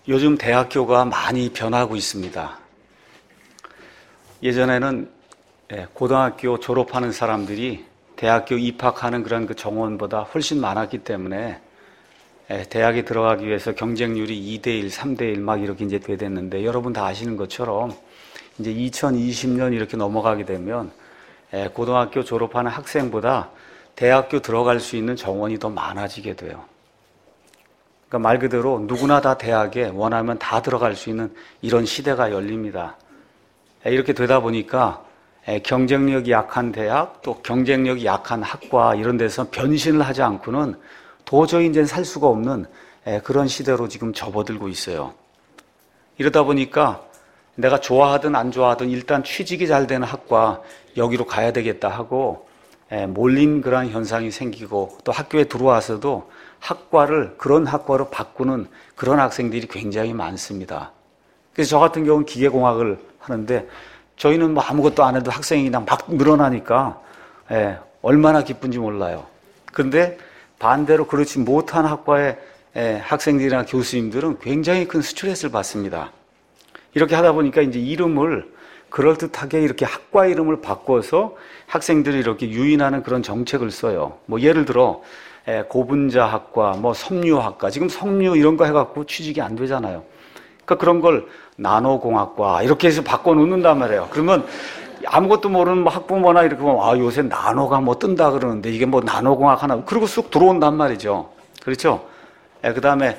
요즘 대학교가 많이 변하고 있습니다. 예전에는 고등학교 졸업하는 사람들이 대학교 입학하는 그런 그 정원보다 훨씬 많았기 때문에 대학에 들어가기 위해서 경쟁률이 2대1, 3대1 막 이렇게 이제 됐는데, 여러분 다 아시는 것처럼 이제 2020년 이렇게 넘어가게 되면 고등학교 졸업하는 학생보다 대학교 들어갈 수 있는 정원이 더 많아지게 돼요. 그러니까 말 그대로 누구나 다 대학에 원하면 다 들어갈 수 있는 이런 시대가 열립니다. 이렇게 되다 보니까 경쟁력이 약한 대학, 또 경쟁력이 약한 학과 이런 데서 변신을 하지 않고는 도저히 이제 살 수가 없는 그런 시대로 지금 접어들고 있어요. 이러다 보니까 내가 좋아하든 안 좋아하든 일단 취직이 잘 되는 학과, 여기로 가야 되겠다 하고 몰린 그런 현상이 생기고, 또 학교에 들어와서도 그런 학과로 바꾸는 그런 학생들이 굉장히 많습니다. 그래서 저 같은 경우는 기계공학을 하는데, 저희는 뭐 아무것도 안 해도 학생이 그냥 막 늘어나니까 얼마나 기쁜지 몰라요. 그런데 반대로 그렇지 못한 학과의 학생들이나 교수님들은 굉장히 큰 스트레스를 받습니다. 이렇게 하다 보니까 이제 이름을 그럴듯하게 이렇게 학과 이름을 바꿔서 학생들이 이렇게 유인하는 그런 정책을 써요. 뭐 예를 들어 고분자학과, 뭐 섬유학과, 지금 섬유 이런 거 해갖고 취직이 안 되잖아요. 그러니까 그런 걸 나노공학과 이렇게 해서 바꿔놓는단 말이에요. 그러면 아무것도 모르는 뭐 학부모나 이렇게 보면 요새 나노가 뭐 뜬다 그러는데 이게 뭐 나노공학 하나, 그리고 쑥 들어온단 말이죠. 그렇죠? 그 다음에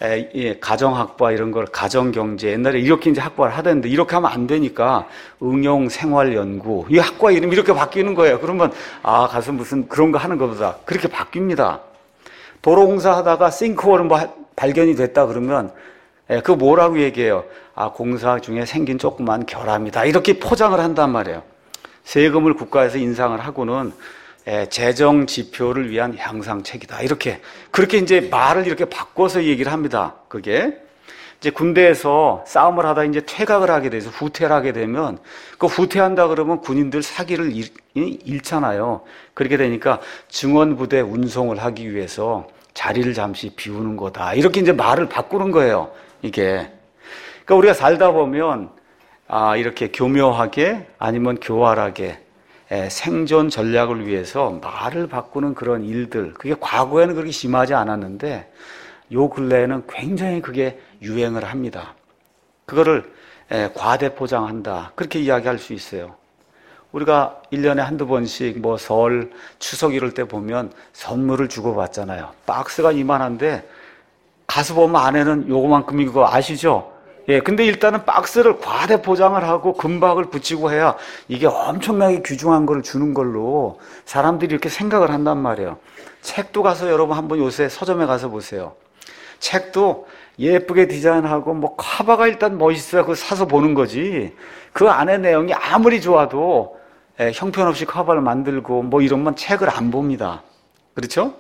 가정학과 이런 걸 가정경제, 옛날에 이렇게 이제 학과를 하던데 이렇게 하면 안 되니까 응용생활연구, 이 학과 이름 이렇게 바뀌는 거예요. 그러면 가서 무슨 그런 거 하는 것보다 그렇게 바뀝니다. 도로공사 하다가 싱크홀은 뭐 발견이 됐다 그러면 그거 뭐라고 얘기해요? 공사 중에 생긴 조그만 결함이다, 이렇게 포장을 한단 말이에요. 세금을 국가에서 인상을 하고는 재정 지표를 위한 향상책이다, 그렇게 이제 말을 이렇게 바꿔서 얘기를 합니다. 그게 이제 군대에서 싸움을 하다 이제 퇴각을 하게 돼서 후퇴를 하게 되면, 그 후퇴한다 그러면 군인들 사기를 잃잖아요. 그렇게 되니까 증원부대 운송을 하기 위해서 자리를 잠시 비우는 거다, 이렇게 이제 말을 바꾸는 거예요. 이게 그러니까 우리가 살다 보면 이렇게 교묘하게 아니면 교활하게 생존 전략을 위해서 말을 바꾸는 그런 일들, 그게 과거에는 그렇게 심하지 않았는데 요 근래에는 굉장히 그게 유행을 합니다. 그거를 과대포장한다, 그렇게 이야기할 수 있어요. 우리가 1년에 한두 번씩 뭐 설, 추석 이럴 때 보면 선물을 주고받잖아요. 박스가 이만한데 가서 보면 안에는 요거만큼인 거 아시죠? 근데 일단은 박스를 과대 포장을 하고 금박을 붙이고 해야 이게 엄청나게 귀중한 걸 주는 걸로 사람들이 이렇게 생각을 한단 말이에요. 책도 가서 여러분 한번 요새 서점에 가서 보세요. 책도 예쁘게 디자인하고 뭐 커버가 일단 멋있어야 그거 사서 보는 거지, 그 안에 내용이 아무리 좋아도 형편없이 커버를 만들고 뭐 이러면 책을 안 봅니다. 그렇죠?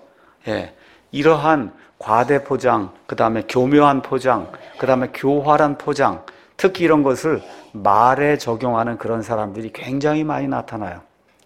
이러한 과대 포장, 그 다음에 교묘한 포장, 그 다음에 교활한 포장, 특히 이런 것을 말에 적용하는 그런 사람들이 굉장히 많이 나타나요.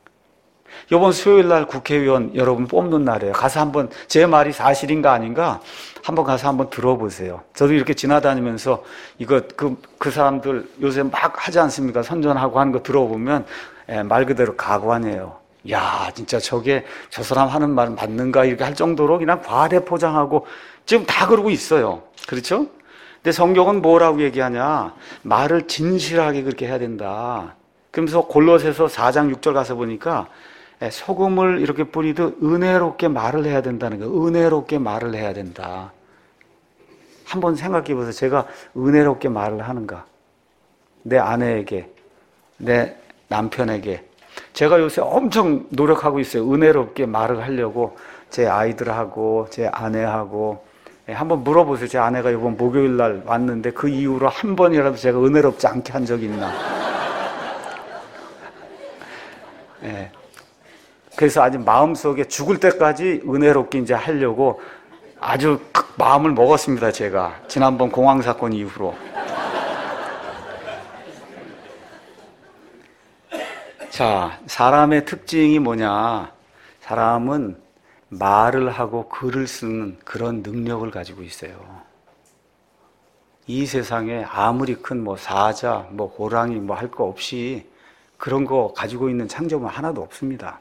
이번 수요일 날 국회의원 여러분 뽑는 날이에요. 가서 한번 제 말이 사실인가 아닌가 한번 가서 한번 들어보세요. 저도 이렇게 지나다니면서 그 사람들 요새 막 하지 않습니까? 선전하고 하는 거 들어보면 말 그대로 가관이에요. 야, 진짜 저 사람 하는 말 맞는가 이렇게 할 정도로 그냥 과대 포장하고 지금 다 그러고 있어요. 그렇죠? 근데 성경은 뭐라고 얘기하냐? 말을 진실하게 그렇게 해야 된다. 그러면서 골로새서 4장 6절 가서 보니까 소금을 이렇게 뿌리듯 은혜롭게 말을 해야 된다는 거예요. 은혜롭게 말을 해야 된다. 한번 생각해 보세요. 제가 은혜롭게 말을 하는가? 내 아내에게, 내 남편에게. 제가 요새 엄청 노력하고 있어요. 은혜롭게 말을 하려고. 제 아이들하고 제 아내하고. 한번 물어보세요. 제 아내가 이번 목요일 날 왔는데 그 이후로 한 번이라도 제가 은혜롭지 않게 한 적이 있나. 그래서 아주 마음속에 죽을 때까지 은혜롭게 이제 하려고 아주 마음을 먹었습니다. 제가 지난번 공항 사건 이후로. 자, 사람의 특징이 뭐냐? 사람은 말을 하고 글을 쓰는 그런 능력을 가지고 있어요. 이 세상에 아무리 큰 뭐 사자, 뭐 호랑이 뭐 할 거 없이 그런 거 가지고 있는 창조물 하나도 없습니다.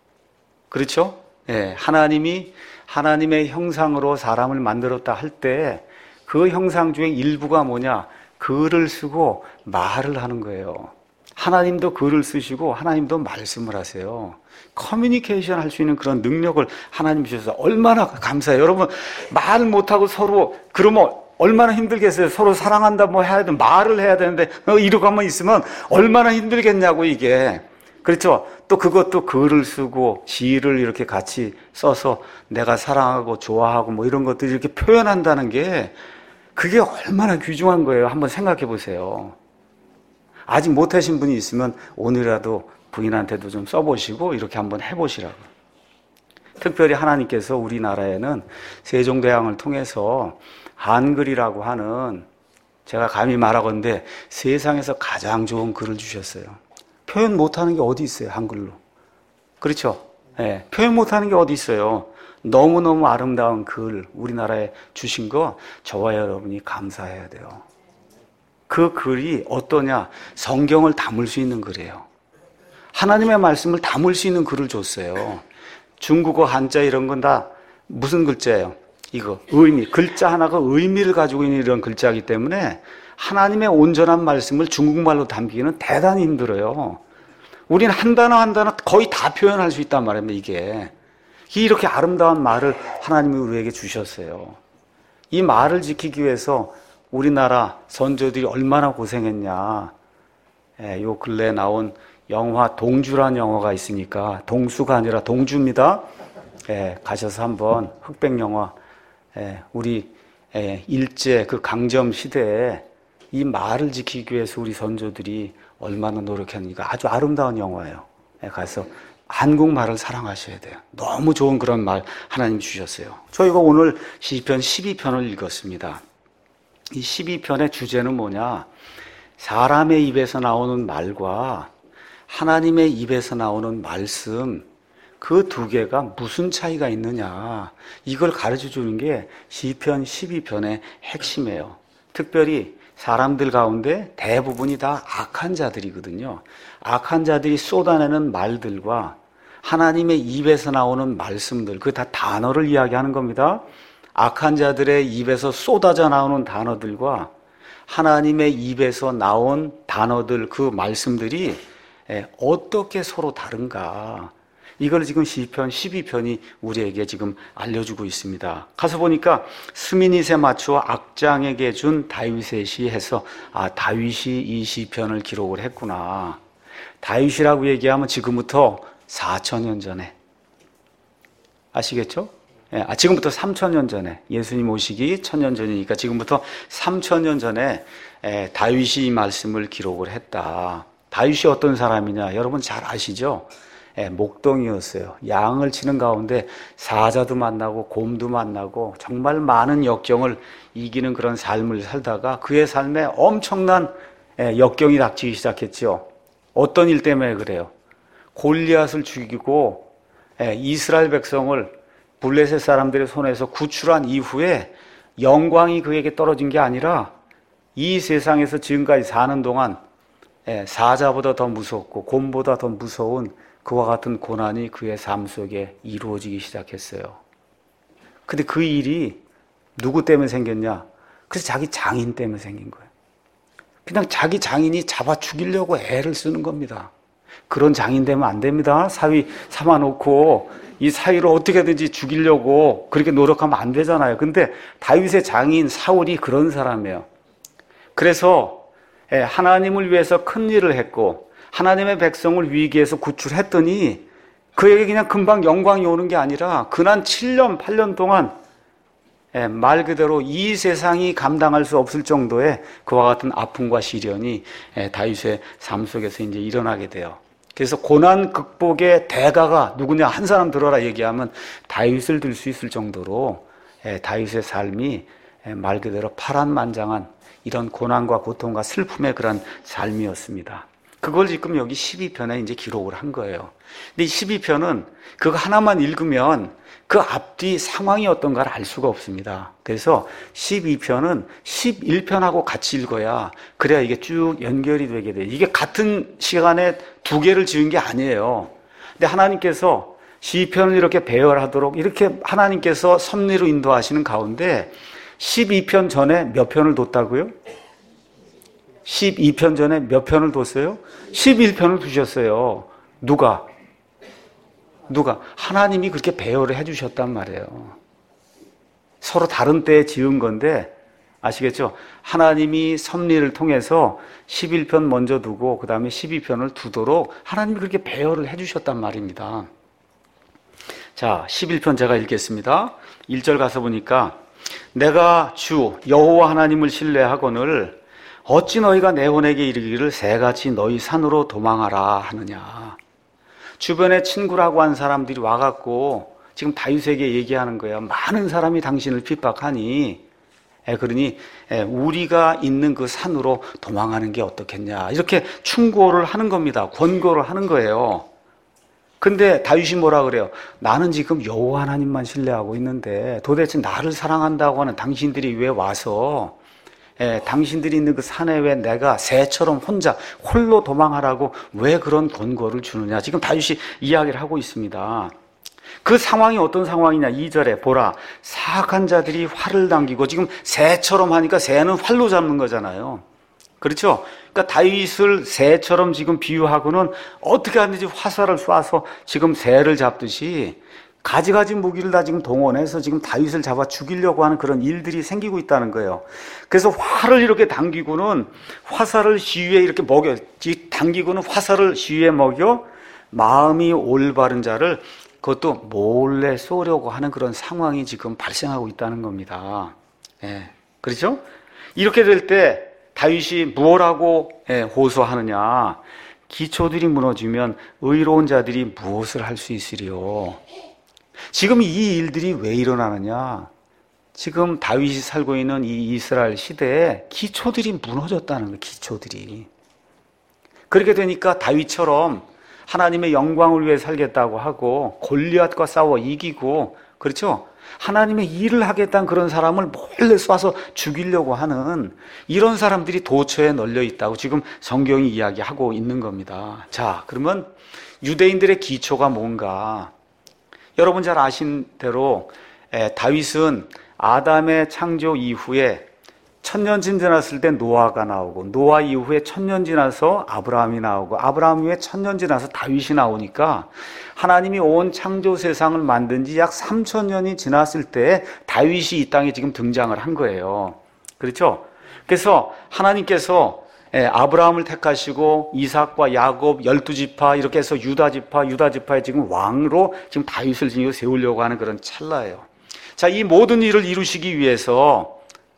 그렇죠? 예, 하나님이 하나님의 형상으로 사람을 만들었다 할 때 그 형상 중에 일부가 뭐냐? 글을 쓰고 말을 하는 거예요. 하나님도 글을 쓰시고 하나님도 말씀을 하세요. 커뮤니케이션 할 수 있는 그런 능력을 하나님 주셔서 얼마나 감사해요. 여러분, 말 못하고 서로 그러면 얼마나 힘들겠어요. 서로 사랑한다 뭐 해야 돼, 말을 해야 되는데 이러고만 있으면 얼마나 힘들겠냐고 이게. 그렇죠? 또 그것도 글을 쓰고 시를 이렇게 같이 써서 내가 사랑하고 좋아하고 뭐 이런 것들 이렇게 표현한다는 게 그게 얼마나 귀중한 거예요. 한번 생각해 보세요. 아직 못하신 분이 있으면 오늘이라도 부인한테도 좀 써보시고 이렇게 한번 해보시라고. 특별히 하나님께서 우리나라에는 세종대왕을 통해서 한글이라고 하는, 제가 감히 말하건대 세상에서 가장 좋은 글을 주셨어요. 표현 못하는 게 어디 있어요, 한글로. 그렇죠? 네, 표현 못하는 게 어디 있어요. 너무너무 아름다운 글 우리나라에 주신 거 저와 여러분이 감사해야 돼요. 그 글이 어떠냐? 성경을 담을 수 있는 글이에요. 하나님의 말씀을 담을 수 있는 글을 줬어요. 중국어 한자 이런 건 다 무슨 글자예요? 이거 의미, 글자 하나가 의미를 가지고 있는 이런 글자이기 때문에 하나님의 온전한 말씀을 중국말로 담기는 대단히 힘들어요. 우리는 한 단어 한 단어 거의 다 표현할 수 있단 말입니다. 이게 이렇게 아름다운 말을 하나님이 우리에게 주셨어요. 이 말을 지키기 위해서 우리나라 선조들이 얼마나 고생했냐. 요 근래에 나온 영화 동주란 영화가 있으니까, 동수가 아니라 동주입니다. 가셔서 한번 흑백 영화, 우리 일제 그 강점 시대에 이 말을 지키기 위해서 우리 선조들이 얼마나 노력했는가. 아주 아름다운 영화예요. 가서 한국말을 사랑하셔야 돼요. 너무 좋은 그런 말 하나님 주셨어요. 저희가 오늘 시편 12편을 읽었습니다. 이 12편의 주제는 뭐냐? 사람의 입에서 나오는 말과 하나님의 입에서 나오는 말씀, 그 두 개가 무슨 차이가 있느냐, 이걸 가르쳐 주는 게 시편 12편의 핵심이에요. 특별히 사람들 가운데 대부분이 다 악한 자들이거든요. 악한 자들이 쏟아내는 말들과 하나님의 입에서 나오는 말씀들, 그게 다 단어를 이야기하는 겁니다. 악한 자들의 입에서 쏟아져 나오는 단어들과 하나님의 입에서 나온 단어들, 그 말씀들이 어떻게 서로 다른가, 이걸 지금 시편 12편이 우리에게 지금 알려주고 있습니다. 가서 보니까 스미닛에 맞추어 악장에게 준 다윗의 시 해서, 아, 다윗이 이 시편을 기록을 했구나. 다윗이라고 얘기하면 지금부터 4,000년 전에, 아시겠죠? 지금부터 3,000년 전에, 예수님 오시기 1,000년 전이니까 지금부터 3,000년 전에 다윗이 이 말씀을 기록을 했다. 다윗이 어떤 사람이냐, 여러분 잘 아시죠? 목동이었어요. 양을 치는 가운데 사자도 만나고 곰도 만나고 정말 많은 역경을 이기는 그런 삶을 살다가 그의 삶에 엄청난 역경이 닥치기 시작했죠. 어떤 일 때문에 그래요? 골리앗을 죽이고 이스라엘 백성을 블레셋 사람들의 손에서 구출한 이후에 영광이 그에게 떨어진 게 아니라 이 세상에서 지금까지 사는 동안 사자보다 더 무섭고 곰보다 더 무서운 그와 같은 고난이 그의 삶 속에 이루어지기 시작했어요. 근데 그 일이 누구 때문에 생겼냐? 그래서 자기 장인 때문에 생긴 거예요. 그냥 자기 장인이 잡아 죽이려고 애를 쓰는 겁니다. 그런 장인 되면 안 됩니다. 사위 삼아놓고 이 사위를 어떻게든지 죽이려고 그렇게 노력하면 안 되잖아요. 근데 다윗의 장인 사울이 그런 사람이에요. 그래서 하나님을 위해서 큰 일을 했고 하나님의 백성을 위기에서 구출했더니 그에게 그냥 금방 영광이 오는 게 아니라 지난 7년, 8년 동안 말 그대로 이 세상이 감당할 수 없을 정도의 그와 같은 아픔과 시련이 다윗의 삶 속에서 이제 일어나게 돼요. 그래서 고난 극복의 대가가 누구냐, 한 사람 들어라 얘기하면 다윗을 들 수 있을 정도로 다윗의 삶이 말 그대로 파란만장한 이런 고난과 고통과 슬픔의 그런 삶이었습니다. 그걸 지금 여기 12편에 이제 기록을 한 거예요. 근데 이 12편은 그거 하나만 읽으면 그 앞뒤 상황이 어떤가를 알 수가 없습니다. 그래서 12편은 11편하고 같이 읽어야 그래야 이게 쭉 연결이 되게 돼요. 이게 같은 시간에 두 개를 지은 게 아니에요. 근데 하나님께서 시편을 이렇게 배열하도록 이렇게 하나님께서 섭리로 인도하시는 가운데 12편 전에 몇 편을 뒀다고요? 12편 전에 몇 편을 뒀어요? 11편을 두셨어요. 누가? 하나님이 그렇게 배열을 해주셨단 말이에요. 서로 다른 때에 지은 건데 아시겠죠? 하나님이 섭리를 통해서 11편 먼저 두고 그 다음에 12편을 두도록 하나님이 그렇게 배열을 해주셨단 말입니다. 자, 11편 제가 읽겠습니다. 1절 가서 보니까 내가 주 여호와 하나님을 신뢰하거늘 어찌 너희가 내 혼에게 이르기를 새같이 너희 산으로 도망하라 하느냐. 주변에 친구라고 한 사람들이 와갖고 지금 다윗에게 얘기하는 거예요. 많은 사람이 당신을 핍박하니 그러니 우리가 있는 그 산으로 도망하는 게 어떻겠냐 이렇게 충고를 하는 겁니다. 권고를 하는 거예요. 근데 다윗이 뭐라 그래요? 나는 지금 여호와 하나님만 신뢰하고 있는데 도대체 나를 사랑한다고 하는 당신들이 왜 와서 당신들이 있는 그 산에 왜 내가 새처럼 혼자 홀로 도망하라고 왜 그런 권고를 주느냐. 지금 다윗이 이야기를 하고 있습니다. 그 상황이 어떤 상황이냐. 2절에 보라 사악한 자들이 활을 당기고 지금 새처럼 하니까 새는 활로 잡는 거잖아요. 그렇죠? 그러니까 다윗을 새처럼 지금 비유하고는 어떻게 하는지 화살을 쏴서 지금 새를 잡듯이 가지가지 무기를 다 지금 동원해서 지금 다윗을 잡아 죽이려고 하는 그런 일들이 생기고 있다는 거예요. 그래서 활을 이렇게 당기고는 화살을 시위에 이렇게 먹여, 당기고는 화살을 시위에 먹여 마음이 올바른 자를 그것도 몰래 쏘려고 하는 그런 상황이 지금 발생하고 있다는 겁니다. 그렇죠? 이렇게 될 때 다윗이 무엇라고 호소하느냐. 기초들이 무너지면 의로운 자들이 무엇을 할 수 있으리요. 지금 이 일들이 왜 일어나느냐? 지금 다윗이 살고 있는 이 이스라엘 시대에 기초들이 무너졌다는 거예요. 기초들이. 그렇게 되니까 다윗처럼 하나님의 영광을 위해 살겠다고 하고 골리앗과 싸워 이기고 그렇죠? 하나님의 일을 하겠다는 그런 사람을 몰래 쏴서 죽이려고 하는 이런 사람들이 도처에 널려 있다고 지금 성경이 이야기하고 있는 겁니다. 자, 그러면 유대인들의 기초가 뭔가? 여러분 잘 아신 대로 다윗은 아담의 창조 이후에 1000년 지났을 때 노아가 나오고 노아 이후에 1000년 지나서 아브라함이 나오고 아브라함 이후에 1000년 지나서 다윗이 나오니까 하나님이 온 창조 세상을 만든 지 약 3000년이 지났을 때 다윗이 이 땅에 지금 등장을 한 거예요. 그렇죠? 그래서 하나님께서 아브라함을 택하시고 이삭과 야곱 12지파 이렇게 해서 유다 지파의 지금 왕으로 지금 다윗을 지금 세우려고 하는 그런 찰나예요. 자, 이 모든 일을 이루시기 위해서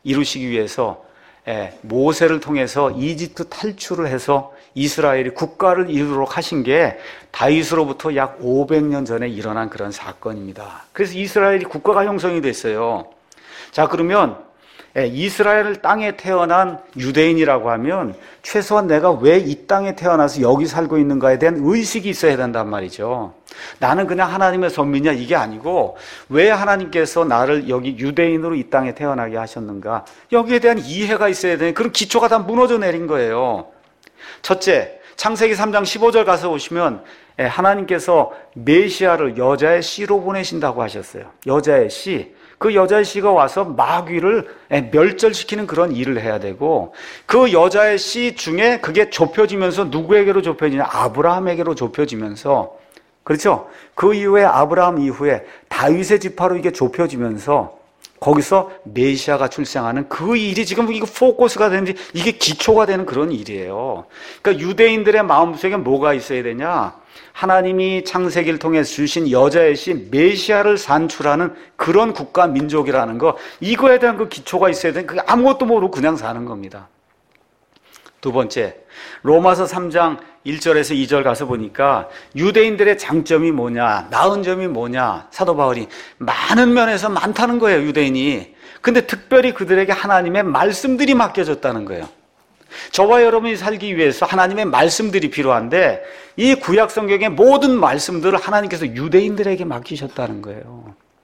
모세를 통해서 이집트 탈출을 해서 이스라엘이 국가를 이루도록 하신 게 다윗으로부터 약 500년 전에 일어난 그런 사건입니다. 그래서 이스라엘이 국가가 형성이 됐어요. 자, 그러면 이스라엘 땅에 태어난 유대인이라고 하면 최소한 내가 왜 이 땅에 태어나서 여기 살고 있는가에 대한 의식이 있어야 된단 말이죠. 나는 그냥 하나님의 선민이야 이게 아니고 왜 하나님께서 나를 여기 유대인으로 이 땅에 태어나게 하셨는가 여기에 대한 이해가 있어야 되는 그런 기초가 다 무너져 내린 거예요. 첫째, 창세기 3장 15절 가서 보시면 하나님께서 메시아를 여자의 씨로 보내신다고 하셨어요. 여자의 씨. 그 여자의 씨가 와서 마귀를 멸절시키는 그런 일을 해야 되고 그 여자의 씨 중에 그게 좁혀지면서 누구에게로 좁혀지냐? 아브라함에게로 좁혀지면서 그렇죠? 그 이후에 아브라함 이후에 다윗의 지파로 이게 좁혀지면서 거기서 메시아가 출생하는 그 일이 지금 이거 포커스가 되는지 이게 기초가 되는 그런 일이에요. 그러니까 유대인들의 마음속에 뭐가 있어야 되냐? 하나님이 창세기를 통해 주신 여자의 씨 메시아를 산출하는 그런 국가 민족이라는 거 이거에 대한 그 기초가 있어야 되는 그게 아무것도 모르고 그냥 사는 겁니다. 두 번째, 로마서 3장 1절에서 2절 가서 보니까 유대인들의 장점이 뭐냐, 나은 점이 뭐냐, 사도 바울이 많은 면에서 많다는 거예요, 유대인이. 근데 특별히 그들에게 하나님의 말씀들이 맡겨졌다는 거예요. 저와 여러분이 살기 위해서 하나님의 말씀들이 필요한데 이 구약 성경의 모든 말씀들을 하나님께서 유대인들에게 맡기셨다는 거예요.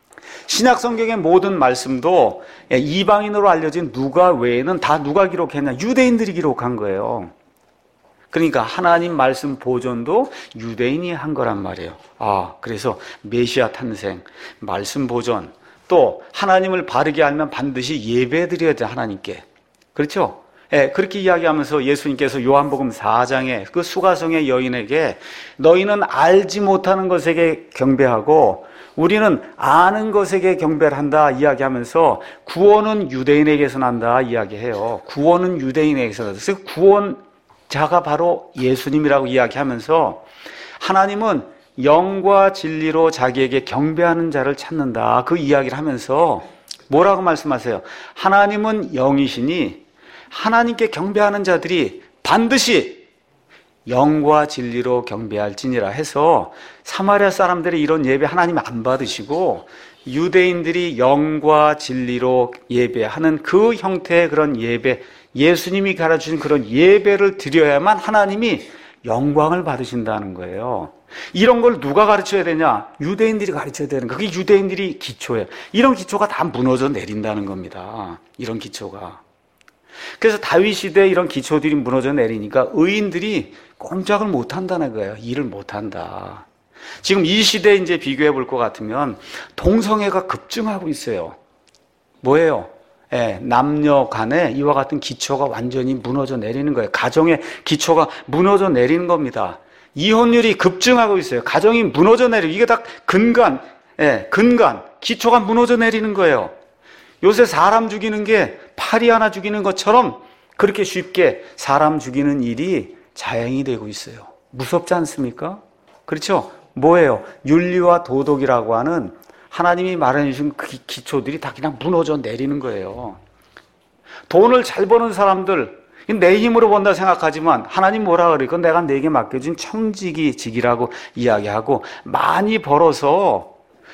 신약 성경의 모든 말씀도 이방인으로 알려진 누가 외에는 다 누가 기록했냐? 유대인들이 기록한 거예요. 그러니까 하나님 말씀 보존도 유대인이 한 거란 말이에요. 그래서 메시아 탄생, 말씀 보존, 또 하나님을 바르게 알면 반드시 예배 드려야 돼, 하나님께. 그렇죠? 그렇게 이야기하면서 예수님께서 요한복음 4장에 그 수가성의 여인에게 너희는 알지 못하는 것에게 경배하고 우리는 아는 것에게 경배를 한다 이야기하면서 구원은 유대인에게서 난다 이야기해요. 구원은 유대인에게서 난다. 그래서 구원자가 바로 예수님이라고 이야기하면서 하나님은 영과 진리로 자기에게 경배하는 자를 찾는다. 그 이야기를 하면서 뭐라고 말씀하세요? 하나님은 영이시니 하나님께 경배하는 자들이 반드시 영과 진리로 경배할지니라 해서 사마리아 사람들이 이런 예배 하나님 안 받으시고 유대인들이 영과 진리로 예배하는 그 형태의 그런 예배, 예수님이 가르쳐주신 그런 예배를 드려야만 하나님이 영광을 받으신다는 거예요. 이런 걸 누가 가르쳐야 되냐? 유대인들이 가르쳐야 되는 거예요. 그게 유대인들이 기초예요. 이런 기초가 다 무너져 내린다는 겁니다. 이런 기초가. 그래서 다윗 시대에 이런 기초들이 무너져 내리니까 의인들이 꼼짝을 못 한다는 거예요. 일을 못 한다. 지금 이 시대에 이제 비교해 볼 것 같으면 동성애가 급증하고 있어요. 뭐예요? 남녀 간에 이와 같은 기초가 완전히 무너져 내리는 거예요. 가정의 기초가 무너져 내리는 겁니다. 이혼율이 급증하고 있어요. 가정이 무너져 내리고 이게 다 근간, 기초가 무너져 내리는 거예요. 요새 사람 죽이는 게 파리 하나 죽이는 것처럼 그렇게 쉽게 사람 죽이는 일이 자행이 되고 있어요. 무섭지 않습니까? 그렇죠? 뭐예요? 윤리와 도덕이라고 하는 하나님이 말해 주신 그 기초들이 다 그냥 무너져 내리는 거예요. 돈을 잘 버는 사람들, 내 힘으로 번다 생각하지만 하나님 뭐라 그래? 그건 내가 내게 맡겨준 청지기직이라고 이야기하고 많이 벌어서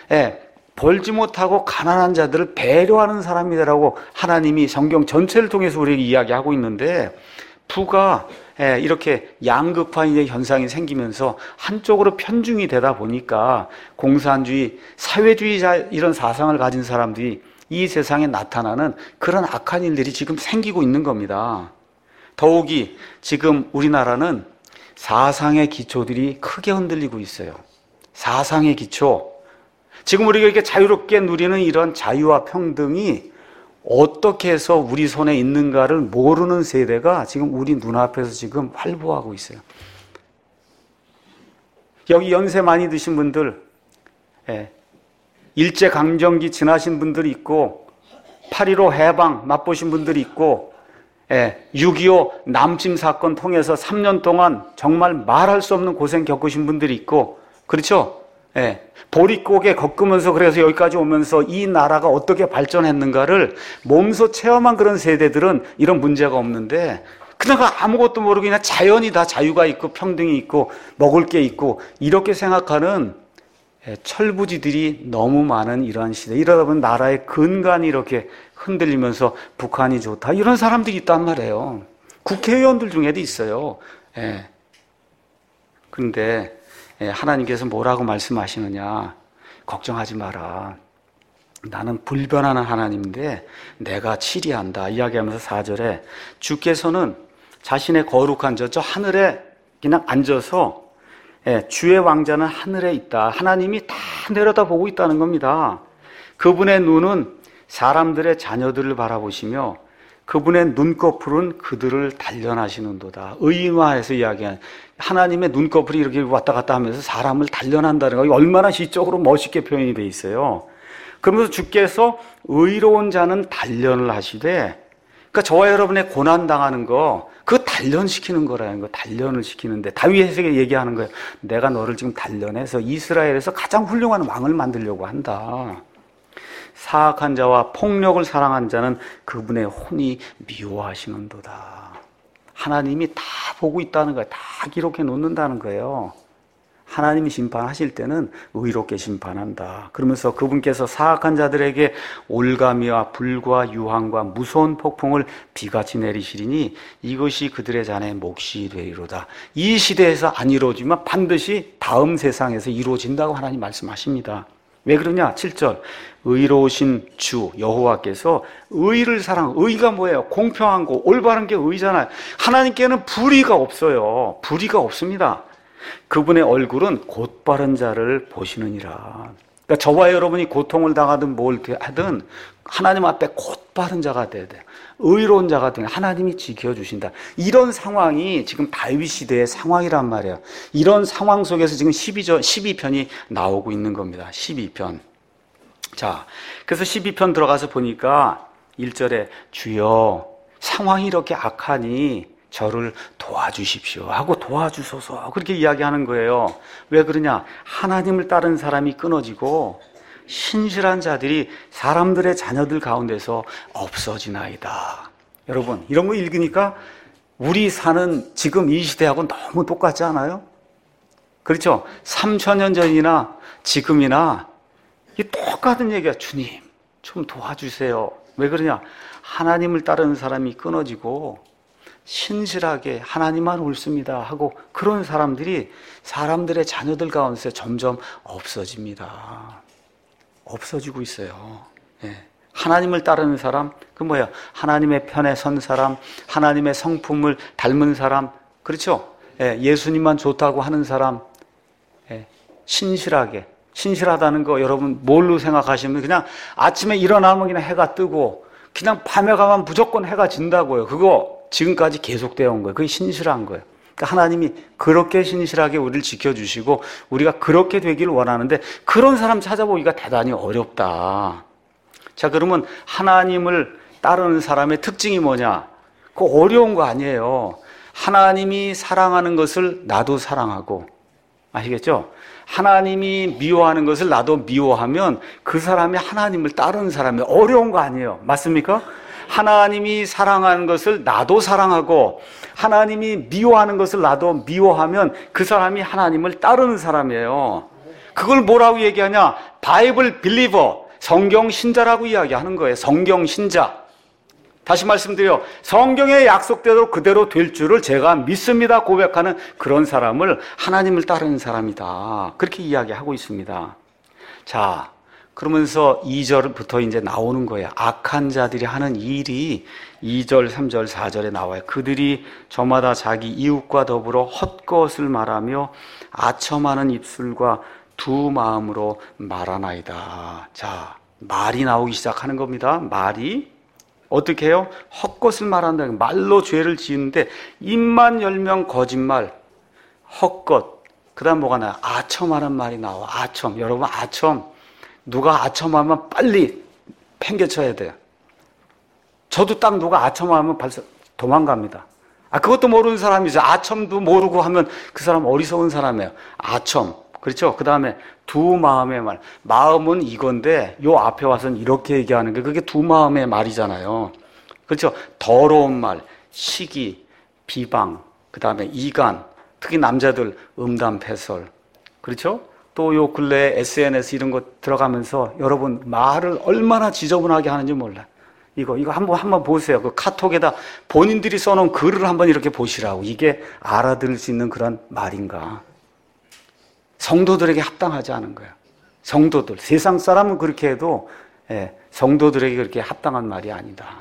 벌지 못하고 가난한 자들을 배려하는 사람이라고 하나님이 성경 전체를 통해서 우리에게 이야기하고 있는데 부가 이렇게 양극화의 현상이 생기면서 한쪽으로 편중이 되다 보니까 공산주의, 사회주의자 이런 사상을 가진 사람들이 이 세상에 나타나는 그런 악한 일들이 지금 생기고 있는 겁니다. 더욱이 지금 우리나라는 사상의 기초들이 크게 흔들리고 있어요. 사상의 기초. 지금 우리가 이렇게 자유롭게 누리는 이런 자유와 평등이 어떻게 해서 우리 손에 있는가를 모르는 세대가 지금 우리 눈앞에서 지금 활보하고 있어요. 여기 연세 많이 드신 분들, 일제강점기 지나신 분들이 있고 8.15 해방 맛보신 분들이 있고 6.25 남침 사건 통해서 3년 동안 정말 말할 수 없는 고생 겪으신 분들이 있고 그렇죠? 보릿고개 겪으면서 그래서 여기까지 오면서 이 나라가 어떻게 발전했는가를 몸소 체험한 그런 세대들은 이런 문제가 없는데 그냥 아무것도 모르고 그냥 자연이 다 자유가 있고 평등이 있고 먹을 게 있고 이렇게 생각하는 철부지들이 너무 많은 이러한 시대. 이러다 보면 나라의 근간이 이렇게 흔들리면서 북한이 좋다 이런 사람들이 있단 말이에요. 국회의원들 중에도 있어요. 그런데 하나님께서 뭐라고 말씀하시느냐? 걱정하지 마라. 나는 불변하는 하나님인데 내가 치리한다. 이야기하면서 4절에 주께서는 자신의 거룩한 저 하늘에 그냥 앉아서 주의 왕자는 하늘에 있다. 하나님이 다 내려다보고 있다는 겁니다. 그분의 눈은 사람들의 자녀들을 바라보시며 그분의 눈꺼풀은 그들을 단련하시는도다. 의인화해서 이야기한 하나님의 눈꺼풀이 이렇게 왔다 갔다 하면서 사람을 단련한다는 거 얼마나 시적으로 멋있게 표현이 돼 있어요. 그러면서 주께서 의로운 자는 단련을 하시되 그러니까 저와 여러분의 고난당하는 거 그거 단련시키는 거라는 거. 단련을 시키는데 다윗에게 얘기하는 거예요. 내가 너를 지금 단련해서 이스라엘에서 가장 훌륭한 왕을 만들려고 한다. 사악한 자와 폭력을 사랑한 자는 그분의 혼이 미워하시는도다. 하나님이 다 보고 있다는 거예요. 다 기록해 놓는다는 거예요. 하나님이 심판하실 때는 의롭게 심판한다. 그러면서 그분께서 사악한 자들에게 올가미와 불과 유황과 무서운 폭풍을 비같이 내리시리니 이것이 그들의 잔에 몫이 되리로다. 이 시대에서 안 이루어지면 반드시 다음 세상에서 이루어진다고 하나님 말씀하십니다. 왜 그러냐? 7절. 의로우신 주 여호와께서 의를 의가 뭐예요? 공평한 거, 올바른 게 의잖아요. 하나님께는 불의가 없어요. 불의가 없습니다. 그분의 얼굴은 곧바른 자를 보시느니라. 그러니까 저와 여러분이 고통을 당하든 뭘 하든 하나님 앞에 곧바른 자가 돼야 돼요. 의로운 자가 되면 하나님이 지켜주신다. 이런 상황이 지금 다윗 시대의 상황이란 말이에요. 이런 상황 속에서 지금 12편이 나오고 있는 겁니다. 12편. 자, 그래서 12편 들어가서 보니까 1절에 주여 상황이 이렇게 악하니 저를 도와주십시오 하고 도와주소서 그렇게 이야기하는 거예요. 왜 그러냐? 하나님을 따른 사람이 끊어지고 신실한 자들이 사람들의 자녀들 가운데서 없어지나이다. 여러분, 이런 거 읽으니까 우리 사는 지금 이 시대하고 너무 똑같지 않아요? 그렇죠? 3000년 전이나 지금이나 이 똑같은 얘기야. 주님, 좀 도와주세요. 왜 그러냐? 하나님을 따르는 사람이 끊어지고 신실하게 하나님만 옳습니다 하고 그런 사람들이 사람들의 자녀들 가운데 점점 없어집니다. 없어지고 있어요. 예. 하나님을 따르는 사람, 그 뭐야? 하나님의 편에 선 사람, 하나님의 성품을 닮은 사람, 그렇죠? 예. 예수님만 좋다고 하는 사람, 예. 신실하다는 거 여러분 뭘로 생각하시면 그냥 아침에 일어나면 그냥 해가 뜨고 그냥 밤에 가면 무조건 해가 진다고요. 그거 지금까지 계속되어 온 거예요. 그게 신실한 거예요. 그러니까 하나님이 그렇게 신실하게 우리를 지켜주시고 우리가 그렇게 되기를 원하는데 그런 사람 찾아보기가 대단히 어렵다. 자, 그러면 하나님을 따르는 사람의 특징이 뭐냐? 그거 어려운 거 아니에요. 하나님이 사랑하는 것을 나도 사랑하고, 아시겠죠? 하나님이 미워하는 것을 나도 미워하면 그 사람이 하나님을 따르는 사람이 어려운 거 아니에요. 맞습니까? 하나님이 사랑하는 것을 나도 사랑하고 하나님이 미워하는 것을 나도 미워하면 그 사람이 하나님을 따르는 사람이에요. 그걸 뭐라고 얘기하냐? 바이블 빌리버, 성경 신자라고 이야기하는 거예요. 성경 신자. 다시 말씀드려, 성경의 약속대로 그대로 될 줄을 제가 믿습니다 고백하는 그런 사람을 하나님을 따르는 사람이다. 그렇게 이야기하고 있습니다. 자, 그러면서 2절부터 이제 나오는 거예요. 악한 자들이 하는 일이 2절, 3절, 4절에 나와요. 그들이 저마다 자기 이웃과 더불어 헛것을 말하며 아첨하는 입술과 두 마음으로 말하나이다. 자, 말이 나오기 시작하는 겁니다. 말이 어떻게 해요? 헛것을 말한다. 말로 죄를 지는데 입만 열면 거짓말, 헛것. 그 다음 뭐가 나요? 아첨하는 말이 나와. 아첨. 여러분, 아첨. 누가 아첨하면 빨리 팽개쳐야 돼요. 저도 딱 누가 아첨하면 벌써 도망갑니다. 그것도 모르는 사람이죠. 아첨도 모르고 하면 그 사람 어리석은 사람이에요. 아첨. 그렇죠? 그 다음에 두 마음의 말. 마음은 이건데 요 앞에 와서는 이렇게 얘기하는 게 그게 두 마음의 말이잖아요. 그렇죠? 더러운 말, 시기, 비방, 그 다음에 이간, 특히 남자들 음담패설. 그렇죠? 또 요 근래에 SNS 이런 거 들어가면서 여러분 말을 얼마나 지저분하게 하는지 몰라요. 이거 한번 보세요. 그 카톡에다 본인들이 써놓은 글을 한번 이렇게 보시라고. 이게 알아들을 수 있는 그런 말인가? 성도들에게 합당하지 않은 거예요. 성도들. 세상 사람은 그렇게 해도 성도들에게 그렇게 합당한 말이 아니다.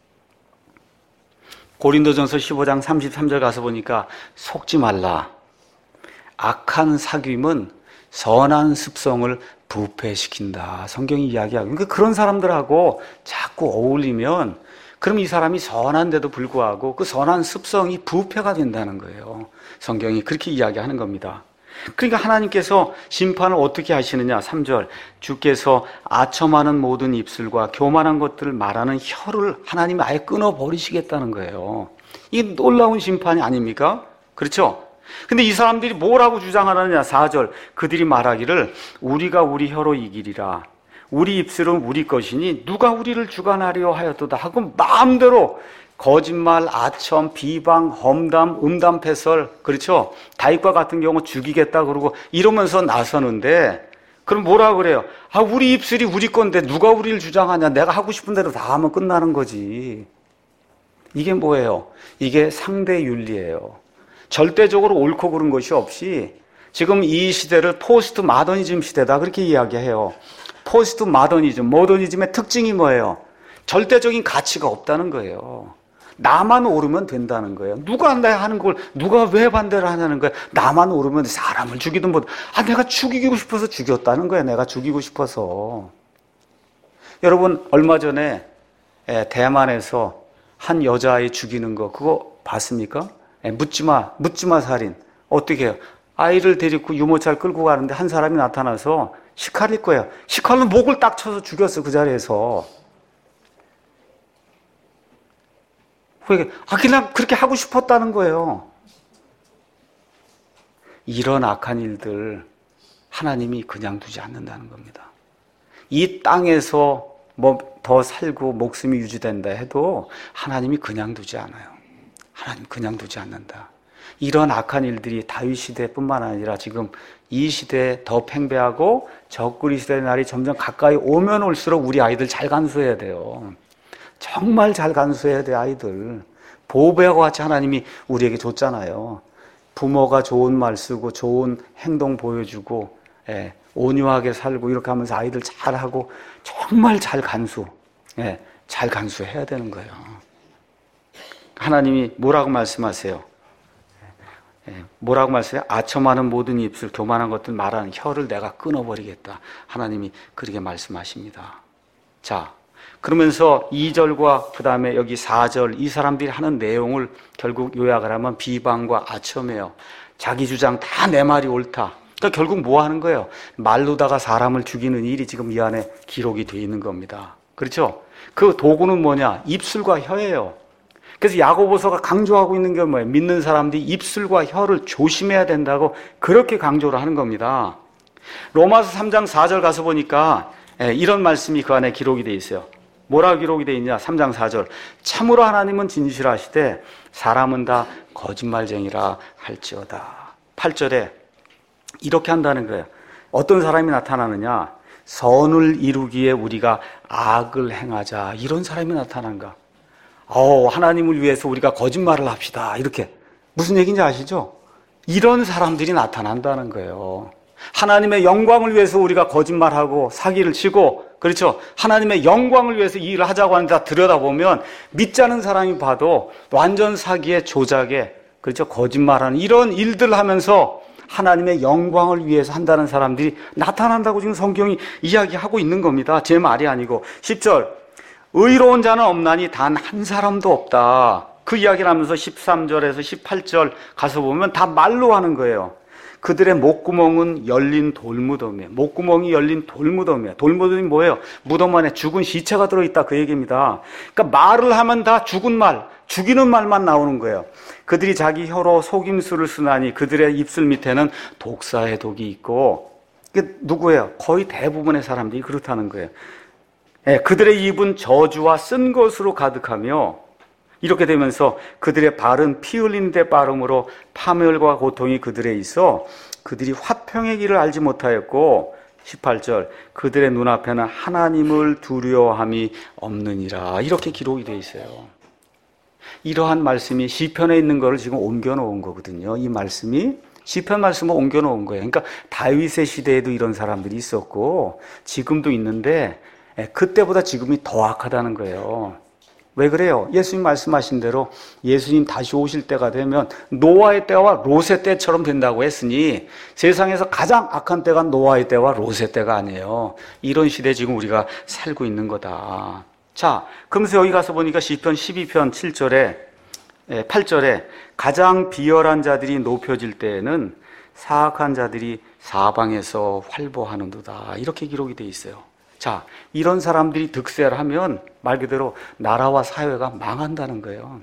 고린도전서 15장 33절 가서 보니까 속지 말라. 악한 사귐은 선한 습성을 부패시킨다. 성경이 이야기하고. 그러니까 그런 사람들하고 자꾸 어울리면 그럼 이 사람이 선한데도 불구하고 그 선한 습성이 부패가 된다는 거예요. 성경이 그렇게 이야기하는 겁니다. 그러니까 하나님께서 심판을 어떻게 하시느냐? 3절. 주께서 아첨하는 모든 입술과 교만한 것들을 말하는 혀를 하나님이 아예 끊어버리시겠다는 거예요. 이게 놀라운 심판이 아닙니까? 그렇죠? 근데 이 사람들이 뭐라고 주장하느냐? 4절. 그들이 말하기를 우리가 우리 혀로 이기리라. 우리 입술은 우리 것이니 누가 우리를 주관하려 하였도다 하고 마음대로 거짓말, 아첨, 비방, 험담, 음담패설, 그렇죠? 다윗과 같은 경우 죽이겠다 그러고 이러면서 나서는데 그럼 뭐라고 그래요? 우리 입술이 우리 건데 누가 우리를 주장하냐? 내가 하고 싶은 대로 다 하면 끝나는 거지. 이게 뭐예요? 이게 상대 윤리예요. 절대적으로 옳고 그른 것이 없이 지금 이 시대를 포스트 마더니즘 시대다 그렇게 이야기해요. 포스트 마더니즘, 모더니즘의 특징이 뭐예요? 절대적인 가치가 없다는 거예요. 나만 오르면 된다는 거예요. 누가 하는 걸 누가 왜 반대를 하냐는 거예요. 나만 오르면 사람을 죽이든 뭐 내가 죽이고 싶어서 죽였다는 거예요. 내가 죽이고 싶어서. 여러분 얼마 전에 대만에서 한 여자아이 죽이는 거 그거 봤습니까? 묻지마 살인. 어떻게 해요? 아이를 데리고 유모차를 끌고 가는데 한 사람이 나타나서 식칼일 거예요. 식칼로 목을 딱 쳐서 죽였어 그 자리에서. 그냥 그렇게 하고 싶었다는 거예요. 이런 악한 일들 하나님이 그냥 두지 않는다는 겁니다. 이 땅에서 뭐 더 살고 목숨이 유지된다 해도 하나님이 그냥 두지 않아요. 하나님 그냥 두지 않는다. 이런 악한 일들이 다윗 시대뿐만 아니라 지금 이 시대에 더 팽배하고 적그리 시대의 날이 점점 가까이 오면 올수록 우리 아이들 잘 간수해야 돼요. 정말 잘 간수해야 돼 아이들. 보배하고 같이 하나님이 우리에게 줬잖아요. 부모가 좋은 말 쓰고 좋은 행동 보여주고 온유하게 살고 이렇게 하면서 아이들 잘하고 정말 잘 간수해야 되는 거예요. 하나님이 뭐라고 말씀하세요? 뭐라고 말씀해요? 아첨하는 모든 입술, 교만한 것들 말하는 혀를 내가 끊어버리겠다. 하나님이 그렇게 말씀하십니다. 자, 그러면서 2절과 그 다음에 여기 4절 이 사람들이 하는 내용을 결국 요약을 하면 비방과 아첨이에요. 자기 주장 다 내 말이 옳다. 그러니까 결국 뭐 하는 거예요? 말로다가 사람을 죽이는 일이 지금 이 안에 기록이 되어 있는 겁니다. 그렇죠? 그 도구는 뭐냐? 입술과 혀예요. 그래서 야고보서가 강조하고 있는 게 뭐예요? 믿는 사람들이 입술과 혀를 조심해야 된다고 그렇게 강조를 하는 겁니다. 로마서 3장 4절 가서 보니까 이런 말씀이 그 안에 기록이 되어 있어요. 뭐라 기록이 되어 있냐? 3장 4절. 참으로 하나님은 진실하시되 사람은 다 거짓말쟁이라 할지어다. 8절에 이렇게 한다는 거예요. 어떤 사람이 나타나느냐? 선을 이루기에 우리가 악을 행하자. 이런 사람이 나타난가? 하나님을 위해서 우리가 거짓말을 합시다. 이렇게. 무슨 얘기인지 아시죠? 이런 사람들이 나타난다는 거예요. 하나님의 영광을 위해서 우리가 거짓말하고 사기를 치고, 그렇죠? 하나님의 영광을 위해서 이 일을 하자고 하는데 다 들여다보면 믿지 않은 사람이 봐도 완전 사기에 조작에, 그렇죠? 거짓말하는 이런 일들 하면서 하나님의 영광을 위해서 한다는 사람들이 나타난다고 지금 성경이 이야기하고 있는 겁니다. 제 말이 아니고. 10절. 의로운 자는 없나니 단 한 사람도 없다. 그 이야기를 하면서 13절에서 18절 가서 보면 다 말로 하는 거예요. 그들의 목구멍은 열린 돌무덤이에요. 목구멍이 열린 돌무덤이에요. 돌무덤이 뭐예요? 무덤 안에 죽은 시체가 들어있다 그 얘기입니다. 그러니까 말을 하면 다 죽은 말, 죽이는 말만 나오는 거예요. 그들이 자기 혀로 속임수를 쓰나니 그들의 입술 밑에는 독사의 독이 있고, 이게 누구예요? 거의 대부분의 사람들이 그렇다는 거예요. 그들의 입은 저주와 쓴 것으로 가득하며, 이렇게 되면서 그들의 발은 피 흘린 데 빠름으로 파멸과 고통이 그들에 있어 그들이 화평의 길을 알지 못하였고, 18절 그들의 눈앞에는 하나님을 두려워함이 없느니라. 이렇게 기록이 되어 있어요. 이러한 말씀이 시편에 있는 거를 지금 옮겨놓은 거거든요. 이 말씀이 시편 말씀을 옮겨놓은 거예요. 그러니까 다윗의 시대에도 이런 사람들이 있었고 지금도 있는데 그때보다 지금이 더 악하다는 거예요. 왜 그래요? 예수님 말씀하신 대로 예수님 다시 오실 때가 되면 노아의 때와 롯의 때처럼 된다고 했으니 세상에서 가장 악한 때가 노아의 때와 롯의 때가 아니에요. 이런 시대에 지금 우리가 살고 있는 거다. 자, 그러면서 여기 가서 보니까 시편 12편 8절에 가장 비열한 자들이 높여질 때에는 사악한 자들이 사방에서 활보하는도다. 이렇게 기록이 되어 있어요. 자, 이런 사람들이 득세를 하면 말 그대로 나라와 사회가 망한다는 거예요.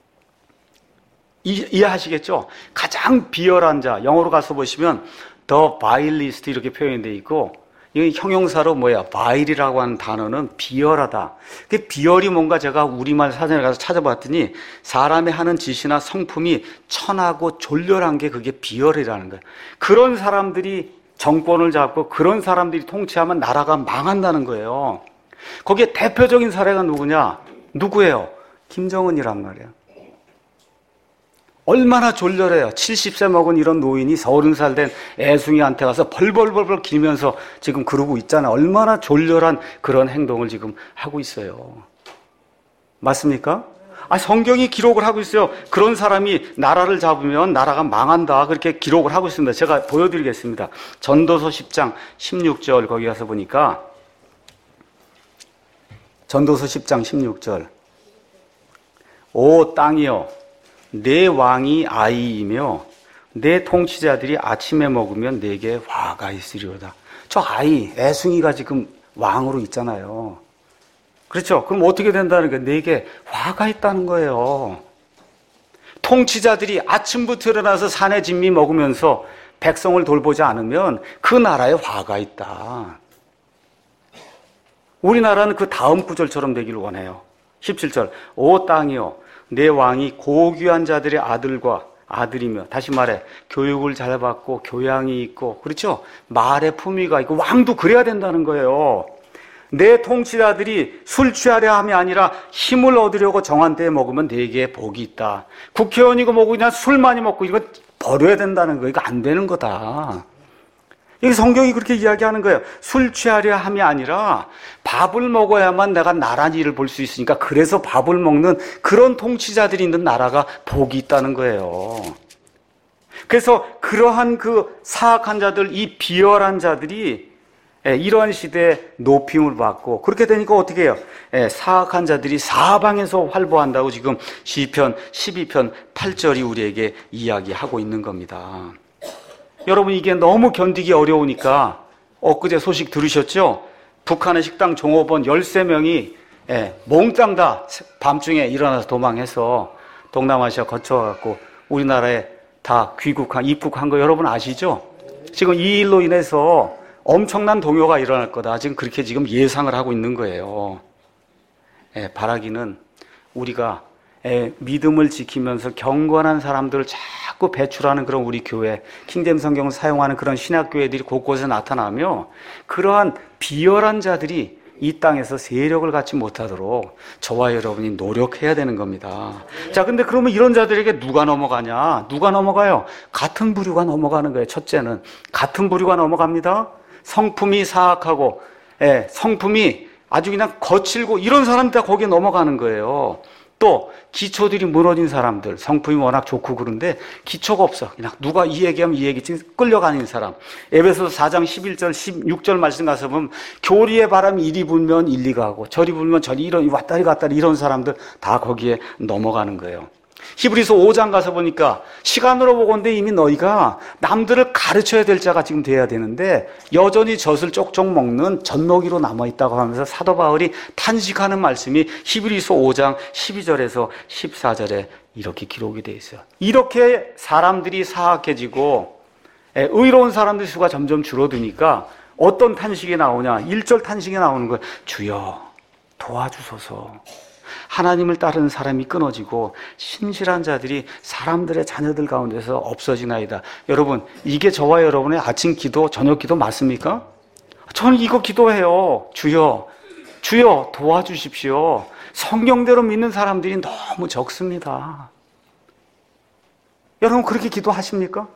이해하시겠죠? 가장 비열한 자, 영어로 가서 보시면 the vilest 이렇게 표현되어 있고, 이 형용사로 vile이라고 하는 단어는 비열하다. 그 비열이 뭔가 제가 우리말 사전에 가서 찾아봤더니 사람이 하는 짓이나 성품이 천하고 졸렬한 게 그게 비열이라는 거예요. 그런 사람들이 정권을 잡고 그런 사람들이 통치하면 나라가 망한다는 거예요. 거기에 대표적인 사례가 누구냐? 누구예요? 김정은이란 말이에요. 얼마나 졸렬해요. 70세 먹은 이런 노인이 30살 된 애숭이한테 가서 벌벌벌벌 기면서 지금 그러고 있잖아요. 얼마나 졸렬한 그런 행동을 지금 하고 있어요. 맞습니까? 성경이 기록을 하고 있어요. 그런 사람이 나라를 잡으면 나라가 망한다. 그렇게 기록을 하고 있습니다. 제가 보여드리겠습니다. 전도서 10장 16절 거기 가서 보니까 전도서 10장 16절 오 땅이여 내 왕이 아이이며 내 통치자들이 아침에 먹으면 내게 화가 있으리로다. 저 아이 애숭이가 지금 왕으로 있잖아요. 그렇죠? 그럼 어떻게 된다는 거예요? 내게 화가 있다는 거예요. 통치자들이 아침부터 일어나서 산의 진미 먹으면서 백성을 돌보지 않으면 그 나라에 화가 있다. 우리나라는 그 다음 구절처럼 되기를 원해요. 17절 오 땅이여 내 왕이 고귀한 자들의 아들과 아들이며, 다시 말해 교육을 잘 받고 교양이 있고, 그렇죠? 말의 품위가 있고, 왕도 그래야 된다는 거예요. 내 통치자들이 술 취하려 함이 아니라 힘을 얻으려고 정한 때에 먹으면 내게 복이 있다. 국회의원이고 뭐고 그냥 술 많이 먹고 이거 버려야 된다는 거. 이거 안 되는 거다. 이게 성경이 그렇게 이야기하는 거예요. 술 취하려 함이 아니라 밥을 먹어야만 내가 나란 일을 볼 수 있으니까, 그래서 밥을 먹는 그런 통치자들이 있는 나라가 복이 있다는 거예요. 그래서 그러한 그 사악한 자들, 이 비열한 자들이 이러한 시대에 높임을 받고, 그렇게 되니까 어떻게 해요? 사악한 자들이 사방에서 활보한다고 지금 시편 12편 8절이 우리에게 이야기하고 있는 겁니다. 여러분, 이게 너무 견디기 어려우니까 엊그제 소식 들으셨죠? 북한의 식당 종업원 13명이 몽땅 다 밤중에 일어나서 도망해서 동남아시아 거쳐갖고 우리나라에 다 입국한 거 여러분 아시죠? 지금 이 일로 인해서 엄청난 동요가 일어날 거다. 지금 그렇게 지금 예상을 하고 있는 거예요. 바라기는 우리가 믿음을 지키면서 경건한 사람들을 자꾸 배출하는 그런 우리 교회, 킹잼 성경을 사용하는 그런 신학교회들이 곳곳에 나타나며, 그러한 비열한 자들이 이 땅에서 세력을 갖지 못하도록 저와 여러분이 노력해야 되는 겁니다. 자, 근데 그러면 이런 자들에게 누가 넘어가냐? 누가 넘어가요? 같은 부류가 넘어가는 거예요. 첫째는 같은 부류가 넘어갑니다. 성품이 사악하고 성품이 아주 그냥 거칠고 이런 사람들 다 거기에 넘어가는 거예요. 또 기초들이 무너진 사람들, 성품이 워낙 좋고 그런데 기초가 없어. 그냥 누가 이 얘기하면 이 얘기 끌려가는 사람. 에베소서 4장 11절 16절 말씀 가서 보면 교리의 바람이 이리 불면 이리 가고 저리 불면 저리, 이런 왔다리 갔다리 이런 사람들 다 거기에 넘어가는 거예요. 히브리서 5장 가서 보니까 시간으로 보건대 이미 너희가 남들을 가르쳐야 될 자가 지금 돼야 되는데 여전히 젖을 쪽쪽 먹는 젖먹이로 남아있다고 하면서 사도 바울이 탄식하는 말씀이 히브리서 5장 12절에서 14절에 이렇게 기록이 되어 있어요. 이렇게 사람들이 사악해지고 의로운 사람들 수가 점점 줄어드니까 어떤 탄식이 나오냐? 1절 탄식이 나오는 거예요. 주여 도와주소서. 하나님을 따르는 사람이 끊어지고 신실한 자들이 사람들의 자녀들 가운데서 없어지나이다. 여러분, 이게 저와 여러분의 아침 기도, 저녁 기도 맞습니까? 저는 이거 기도해요. 주여 도와주십시오. 성경대로 믿는 사람들이 너무 적습니다. 여러분, 그렇게 기도하십니까?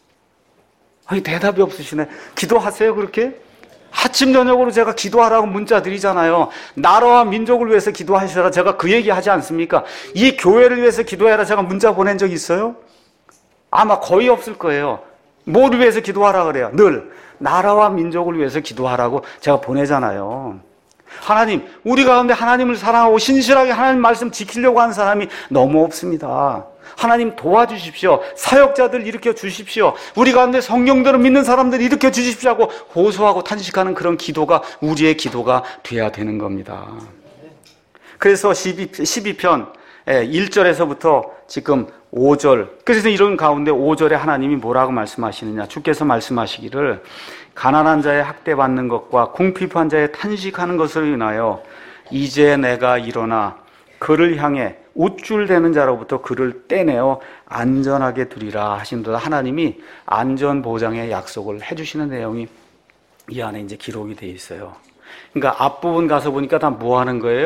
대답이 없으시네. 기도하세요, 그렇게? 아침 저녁으로 제가 기도하라고 문자 드리잖아요. 나라와 민족을 위해서 기도하시라 제가 그 얘기 하지 않습니까? 이 교회를 위해서 기도해라 제가 문자 보낸 적 있어요? 아마 거의 없을 거예요. 뭐를 위해서 기도하라 그래요? 늘 나라와 민족을 위해서 기도하라고 제가 보내잖아요. 하나님, 우리 가운데 하나님을 사랑하고 신실하게 하나님 말씀 지키려고 하는 사람이 너무 없습니다. 하나님 도와주십시오. 사역자들 일으켜 주십시오. 우리 가운데 성경대로 믿는 사람들 일으켜 주십시오 하고 호소하고 탄식하는 그런 기도가 우리의 기도가 돼야 되는 겁니다. 그래서 12편 1절에서부터 지금 5절, 그래서 이런 가운데 5절에 하나님이 뭐라고 말씀하시느냐? 주께서 말씀하시기를 가난한 자의 학대받는 것과 궁핍한 자의 탄식하는 것을 인하여 이제 내가 일어나 그를 향해 우쭐대는 자로부터 그를 떼내어 안전하게 두리라 하신도다. 하나님이 안전보장의 약속을 해주시는 내용이 이 안에 이제 기록이 되어 있어요. 그러니까 앞부분 가서 보니까 다 뭐 하는 거예요?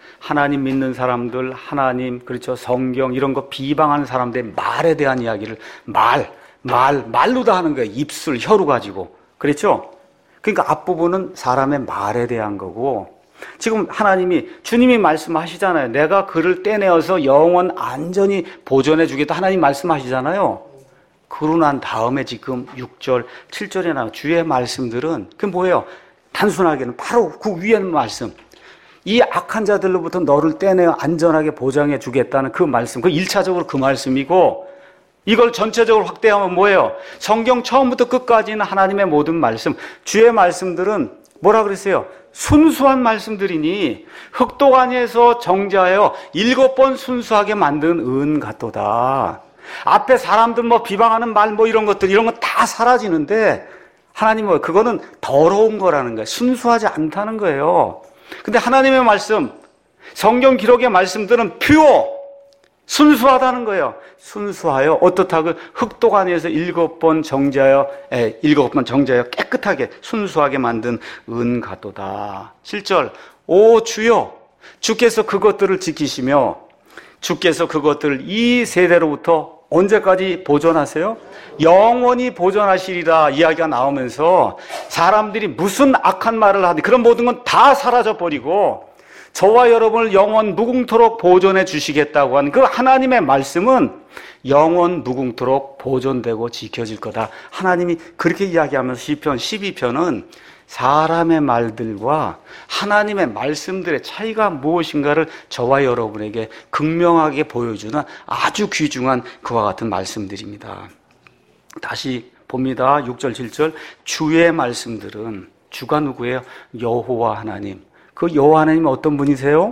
하나님 믿는 사람들, 하나님, 그렇죠, 성경 이런 거 비방하는 사람들의 말에 대한 이야기를 말로 다 하는 거예요. 입술, 혀로 가지고. 그렇죠? 그러니까 앞부분은 사람의 말에 대한 거고, 지금 주님이 말씀하시잖아요. 내가 그를 떼내어서 영원 안전히 보존해 주겠다. 하나님 말씀하시잖아요. 그러고 난 다음에 지금 6절, 7절에 나온 주의 말씀들은 그게 뭐예요? 단순하게는 바로 그 위에는 말씀. 이 악한 자들로부터 너를 떼내어 안전하게 보장해 주겠다는 그 말씀. 그 1차적으로 그 말씀이고, 이걸 전체적으로 확대하면 뭐예요? 성경 처음부터 끝까지는 하나님의 모든 말씀, 주의 말씀들은 뭐라 그랬어요? 순수한 말씀들이니 흑독안에서 정자하여 7번 순수하게 만든 은 같도다. 앞에 사람들 비방하는 말 이런 거 다 사라지는데 하나님은 그거는 더러운 거라는 거예요. 순수하지 않다는 거예요. 근데 하나님의 말씀, 성경 기록의 말씀들은 순수하다는 거예요. 순수하여 어떻다고 흑독안에서 7번 정자하여 깨끗하게 순수하게 만든 은 같도다. 7절, 오 주여, 주께서 그것들을 지키시며 주께서 그것들을 이 세대로부터 언제까지 보존하세요? 영원히 보존하시리라 이야기가 나오면서 사람들이 무슨 악한 말을 하든 그런 모든 건 다 사라져 버리고 저와 여러분을 영원 무궁토록 보존해 주시겠다고 하는 그 하나님의 말씀은 영원 무궁토록 보존되고 지켜질 거다. 하나님이 그렇게 이야기하면서 시편 12편은 사람의 말들과 하나님의 말씀들의 차이가 무엇인가를 저와 여러분에게 극명하게 보여주는 아주 귀중한 그와 같은 말씀들입니다. 다시 봅니다. 6절, 7절. 주의 말씀들은, 주가 누구예요? 여호와 하나님. 그 여호와 하나님은 어떤 분이세요?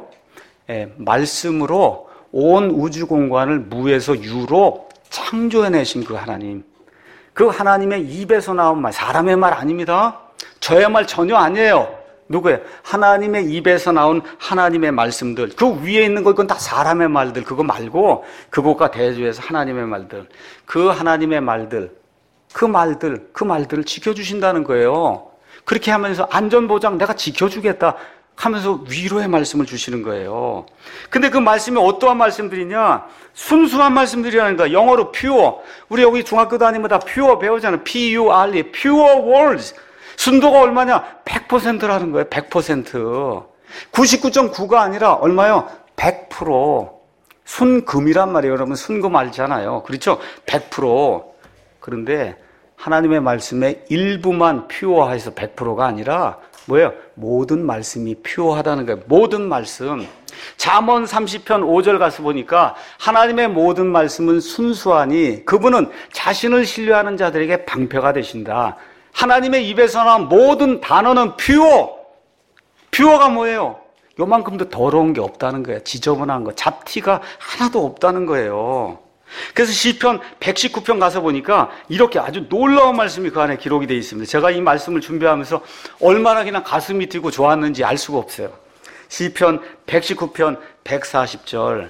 말씀으로 온 우주 공간을 무에서 유로 창조해내신 그 하나님. 그 하나님의 입에서 나온 말, 사람의 말 아닙니다. 저의 말 전혀 아니에요. 누구예요? 하나님의 입에서 나온 하나님의 말씀들. 그 위에 있는 거 이건 다 사람의 말들. 그거 말고 그것과 대조해서 하나님의 말들. 그 하나님의 말들, 그 말들을 지켜주신다는 거예요. 그렇게 하면서 안전보장 내가 지켜주겠다 하면서 위로의 말씀을 주시는 거예요. 근데 그 말씀이 어떠한 말씀들이냐? 순수한 말씀들이라는 거야. 영어로 pure. 우리 여기 중학교 다니면 다 pure 배우잖아요. P-U-R-E. pure words. 순도가 얼마냐? 100%라는 거예요. 100%. 99.9가 아니라 얼마요? 100%. 순금이란 말이에요. 여러분 순금 알잖아요. 그렇죠? 100%. 그런데 하나님의 말씀의 일부만 퓨어해서 100%가 아니라 뭐예요? 모든 말씀이 퓨어하다는 거예요. 모든 말씀. 잠언 30편 5절 가서 보니까 하나님의 모든 말씀은 순수하니 그분은 자신을 신뢰하는 자들에게 방패가 되신다. 하나님의 입에서 나온 모든 단어는 퓨어가 뭐예요? 요만큼도 더러운 게 없다는 거예요. 지저분한 거, 잡티가 하나도 없다는 거예요. 그래서 시편 119편 가서 보니까 이렇게 아주 놀라운 말씀이 그 안에 기록이 되어 있습니다. 제가 이 말씀을 준비하면서 얼마나 그냥 가슴이 뛰고 좋았는지 알 수가 없어요. 시편 119편 140절.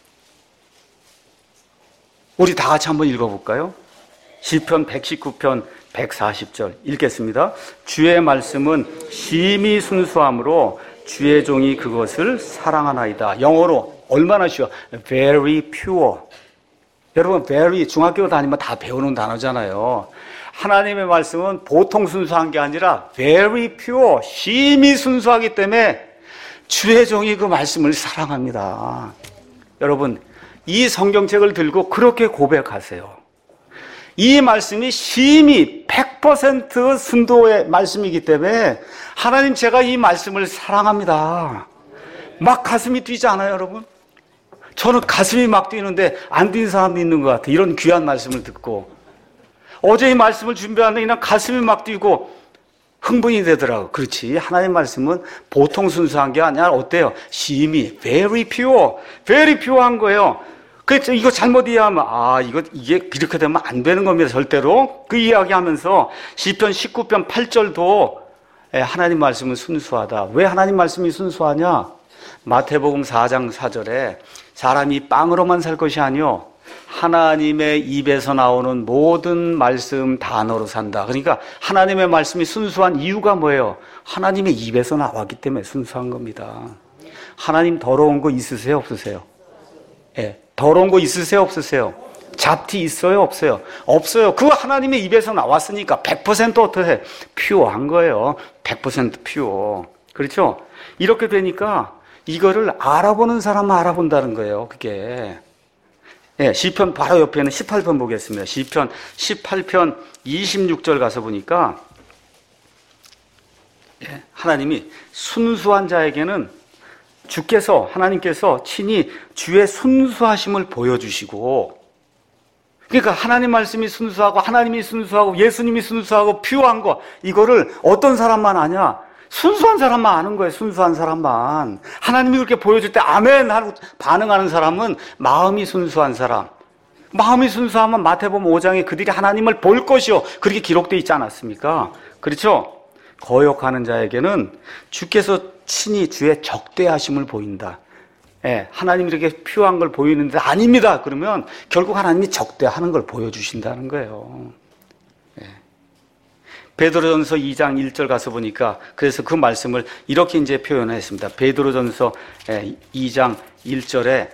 우리 다 같이 한번 읽어볼까요? 시편 119편 140절 읽겠습니다. 주의 말씀은 심히 순수함으로 주의 종이 그것을 사랑하나이다. 영어로 얼마나 쉬워? Very pure. 여러분, very 중학교 다니면 다 배우는 단어잖아요. 하나님의 말씀은 보통 순수한 게 아니라 very pure, 심히 순수하기 때문에 주의 종이 그 말씀을 사랑합니다. 여러분, 이 성경책을 들고 그렇게 고백하세요. 이 말씀이 심히 100% 순도의 말씀이기 때문에 하나님 제가 이 말씀을 사랑합니다. 막 가슴이 뛰지 않아요, 여러분? 저는 가슴이 막 뛰는데 안 뛰는 사람도 있는 것 같아요. 이런 귀한 말씀을 듣고. 어제 이 말씀을 준비하는데 그냥 가슴이 막 뛰고 흥분이 되더라고요. 그렇지. 하나님의 말씀은 보통 순수한 게 아니라 어때요? 심히, very pure한 거예요. 그래서 이거 잘못 이해하면 이게 이렇게 되면 안 되는 겁니다. 절대로. 그 이야기하면서 시편 19편 8절도 하나님 말씀은 순수하다. 왜 하나님 말씀이 순수하냐? 마태복음 4장 4절에 사람이 빵으로만 살 것이 아니요 하나님의 입에서 나오는 모든 말씀 단어로 산다. 그러니까 하나님의 말씀이 순수한 이유가 뭐예요? 하나님의 입에서 나왔기 때문에 순수한 겁니다. 하나님 더러운 거 있으세요, 없으세요? 예, 더러운 거 있으세요, 없으세요? 잡티 있어요, 없어요? 없어요. 그거 하나님의 입에서 나왔으니까 100% 어떻게 퓨어한 거예요. 100% 퓨어. 그렇죠? 이렇게 되니까 이거를 알아보는 사람만 알아본다는 거예요, 그게. 예, 시편 바로 옆에는 18편 보겠습니다. 시편 18편 26절 가서 보니까 예, 하나님이 순수한 자에게는 주께서 하나님께서 친히 주의 순수하심을 보여주시고, 그러니까 하나님 말씀이 순수하고 하나님이 순수하고 예수님이 순수하고 퓨어한 거, 이거를 어떤 사람만 아냐? 순수한 사람만 아는 거예요. 순수한 사람만. 하나님이 그렇게 보여줄 때 아멘 하고 반응하는 사람은 마음이 순수한 사람. 마음이 순수하면 마태복음 5장에 그들이 하나님을 볼 것이요, 그렇게 기록되어 있지 않았습니까? 그렇죠? 거역하는 자에게는 주께서 친히 주의 적대하심을 보인다. 예, 하나님이 이렇게 퓨어한 걸 보이는데 아닙니다. 그러면 결국 하나님이 적대하는 걸 보여주신다는 거예요. 예. 베드로전서 2장 1절 가서 보니까 그래서 그 말씀을 이렇게 이제 표현했습니다. 베드로전서 2장 1절에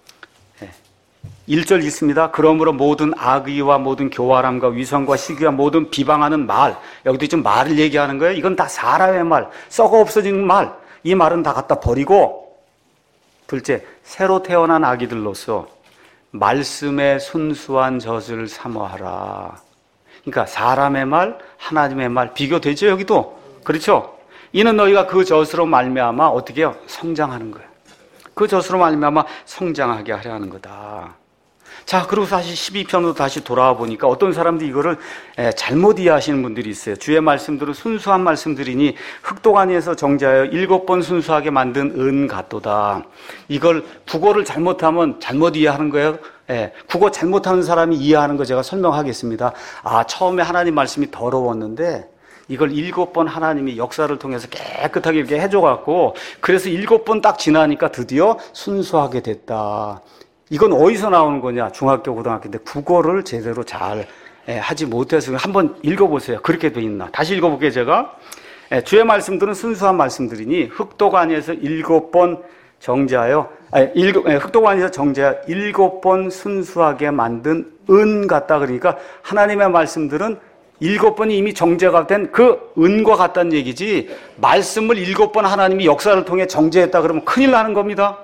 1절 있습니다. 그러므로 모든 악의와 모든 교활함과 위선과 시기와 모든 비방하는 말, 여기도 좀 말을 얘기하는 거예요. 이건 다 사람의 말, 썩어 없어진 말, 이 말은 다 갖다 버리고, 둘째, 새로 태어난 아기들로서 말씀의 순수한 젖을 사모하라. 그러니까 사람의 말, 하나님의 말 비교되죠, 여기도. 그렇죠? 이는 너희가 그 젖으로 말미암아 어떻게 해요? 성장하는 거예요. 그 젖으로 말미암아 성장하게 하려 하는 거다. 자, 그리고 다시 12편으로 다시 돌아와 보니까 어떤 사람들이 이거를 잘못 이해하시는 분들이 있어요. 주의 말씀들은 순수한 말씀들이니 흑독안에서 정죄하여 7번 순수하게 만든 은 같도다. 이걸 국어를 잘못하면 잘못 이해하는 거예요. 국어 잘못하는 사람이 이해하는 거 제가 설명하겠습니다. 아, 처음에 하나님 말씀이 더러웠는데 이걸 7번 하나님이 역사를 통해서 깨끗하게 이렇게 해줘갖고, 그래서 7번 딱 지나니까 드디어 순수하게 됐다. 이건 어디서 나오는 거냐? 중학교, 고등학교인데 국어를 제대로 잘 하지 못해서 한번 읽어보세요. 그렇게 돼 있나? 다시 읽어볼게요, 제가. 주의 말씀들은 순수한 말씀들이니 흑독안에서 7번 정죄하여, 흑독안에서 정죄하여 7번 순수하게 만든 은 같다. 그러니까 하나님의 말씀들은 7번이 이미 정죄가 된 그 은과 같다는 얘기지, 말씀을 7번 하나님이 역사를 통해 정죄했다 그러면 큰일 나는 겁니다.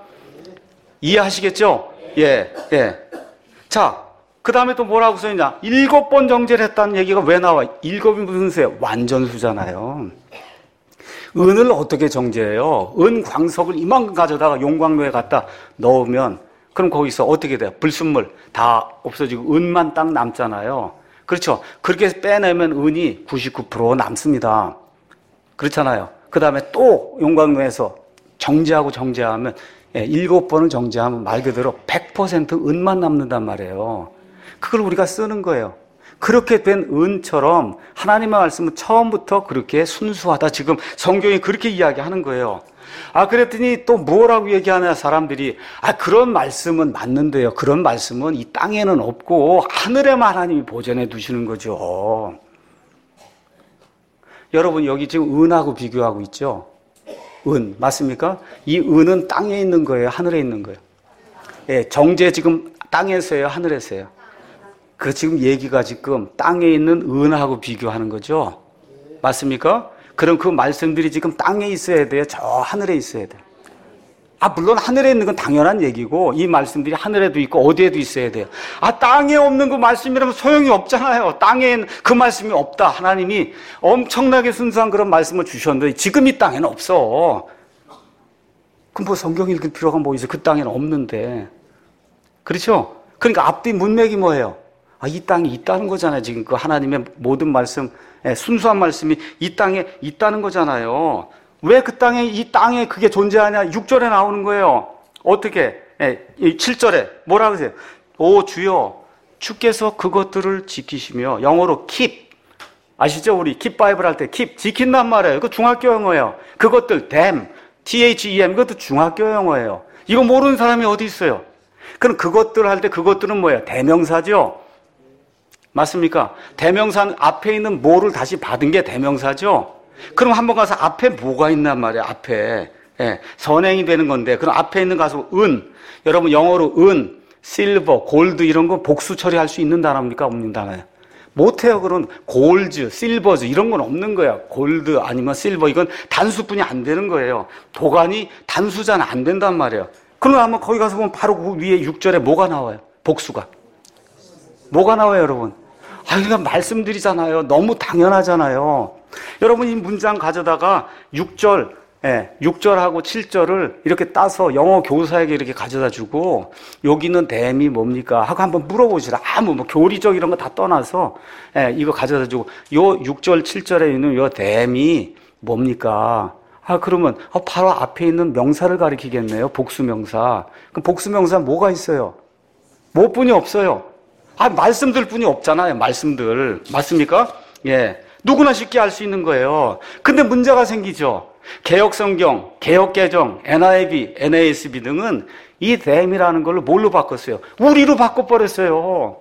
이해하시겠죠? 예. 자, 그 다음에 또 뭐라고 써있냐? 7번 정죄를 했다는 얘기가 왜 나와? 7이 무슨 수예요? 완전수잖아요. 은을 어떻게 정죄해요? 은 광석을 이만큼 가져다가 용광로에 갖다 넣으면, 그럼 거기서 어떻게 돼요? 불순물 다 없어지고 은만 딱 남잖아요. 그렇죠? 그렇게 빼내면 은이 99% 남습니다. 그렇잖아요. 그 다음에 또 용광로에서 정죄하면 7번을 정죄하면 말 그대로 100% 은만 남는단 말이에요. 그걸 우리가 쓰는 거예요. 그렇게 된 은처럼 하나님의 말씀은 처음부터 그렇게 순수하다. 지금 성경이 그렇게 이야기하는 거예요. 아, 그랬더니 또 뭐라고 얘기하냐, 사람들이. 아, 그런 말씀은 맞는데요. 그런 말씀은 이 땅에는 없고 하늘에만 하나님이 보존해 두시는 거죠. 여러분, 여기 지금 은하고 비교하고 있죠? 은, 맞습니까? 이 은은 땅에 있는 거예요? 하늘에 있는 거예요? 예, 정죄 지금 땅에서예요? 하늘에서요? 그 지금 얘기가 지금 땅에 있는 은하고 비교하는 거죠? 맞습니까? 그럼 그 말씀들이 지금 땅에 있어야 돼요? 저 하늘에 있어야 돼요? 아, 물론 하늘에 있는 건 당연한 얘기고, 이 말씀들이 하늘에도 있고 어디에도 있어야 돼요. 아, 땅에 없는 그 말씀이라면 소용이 없잖아요. 땅에 그 말씀이 없다. 하나님이 엄청나게 순수한 그런 말씀을 주셨는데 지금 이 땅에는 없어. 그럼 뭐 성경 읽을 필요가 뭐 있어요? 그 땅에는 없는데. 그렇죠? 그러니까 앞뒤 문맥이 뭐예요? 아, 이 땅에 있다는 거잖아요. 지금 그 하나님의 모든 말씀, 순수한 말씀이 이 땅에 있다는 거잖아요. 왜 그 땅에, 이 땅에 그게 존재하냐? 6절에 나오는 거예요. 어떻게? 7절에 뭐라고 하세요? 오 주여, 주께서 그것들을 지키시며, 영어로 keep. 아시죠? 우리 keep 바이블 할 때 keep, 지킨단 말이에요. 그 중학교 영어예요. 그것들, them, them, 이것도 중학교 영어예요. 이거 모르는 사람이 어디 있어요? 그럼 그것들 할 때 그것들은 뭐예요? 대명사죠? 맞습니까? 대명사 앞에 있는 뭐를 다시 받은 게 대명사죠? 그럼 한번 가서 앞에 뭐가 있단 말이에요, 앞에. 예, 선행이 되는 건데, 그럼 앞에 있는 가수 여러분 영어로 실버, 골드 이런 거 복수 처리할 수 있는 단어입니까? 없는 단어예요. 못해요. 그런 골즈, 실버즈 이런 건 없는 거야. 골드 아니면 실버 이건 단수뿐이 안 되는 거예요. 도관이 단수자는 안 된단 말이에요. 그러면 거기 가서 보면 바로 그 위에 6절에 뭐가 나와요? 복수가. 뭐가 나와요, 여러분? 그러니까 말씀드리잖아요. 너무 당연하잖아요. 여러분 이 문장 가져다가 6절하고 7절을 이렇게 따서 영어 교사에게 이렇게 가져다 주고 여기는 댐이 뭡니까? 하고 한번 물어보시라. 뭐 교리적 이런 거 다 떠나서 이거 가져다 주고 요 6절, 7절에 있는 요 댐이 뭡니까? 그러면 바로 앞에 있는 명사를 가리키겠네요. 복수명사. 그럼 복수명사 뭐가 있어요? 뭐뿐이 없어요. 말씀들 뿐이 없잖아요. 말씀들. 맞습니까? 예. 누구나 쉽게 알 수 있는 거예요. 근데 문제가 생기죠. 개혁성경, 개혁개정, NIV, NASB 등은 이 them이라는 걸로 뭘로 바꿨어요? 우리로 바꿔버렸어요.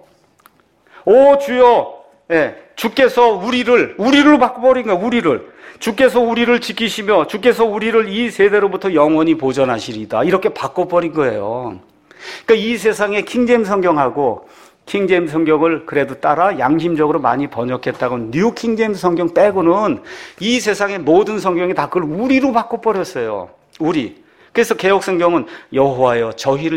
오 주여, 주께서 우리로 바꿔버린 거예요. 우리를. 주께서 우리를 지키시며 주께서 우리를 이 세대로부터 영원히 보존하시리다. 이렇게 바꿔버린 거예요. 그러니까 이 세상의 킹제임스 성경하고 킹제임스 성경을 그래도 따라 양심적으로 많이 번역했다고 뉴 킹제임스 성경 빼고는 이 세상의 모든 성경이 다 그걸 우리로 바꿔버렸어요. 우리. 그래서 개혁 성경은 여호와여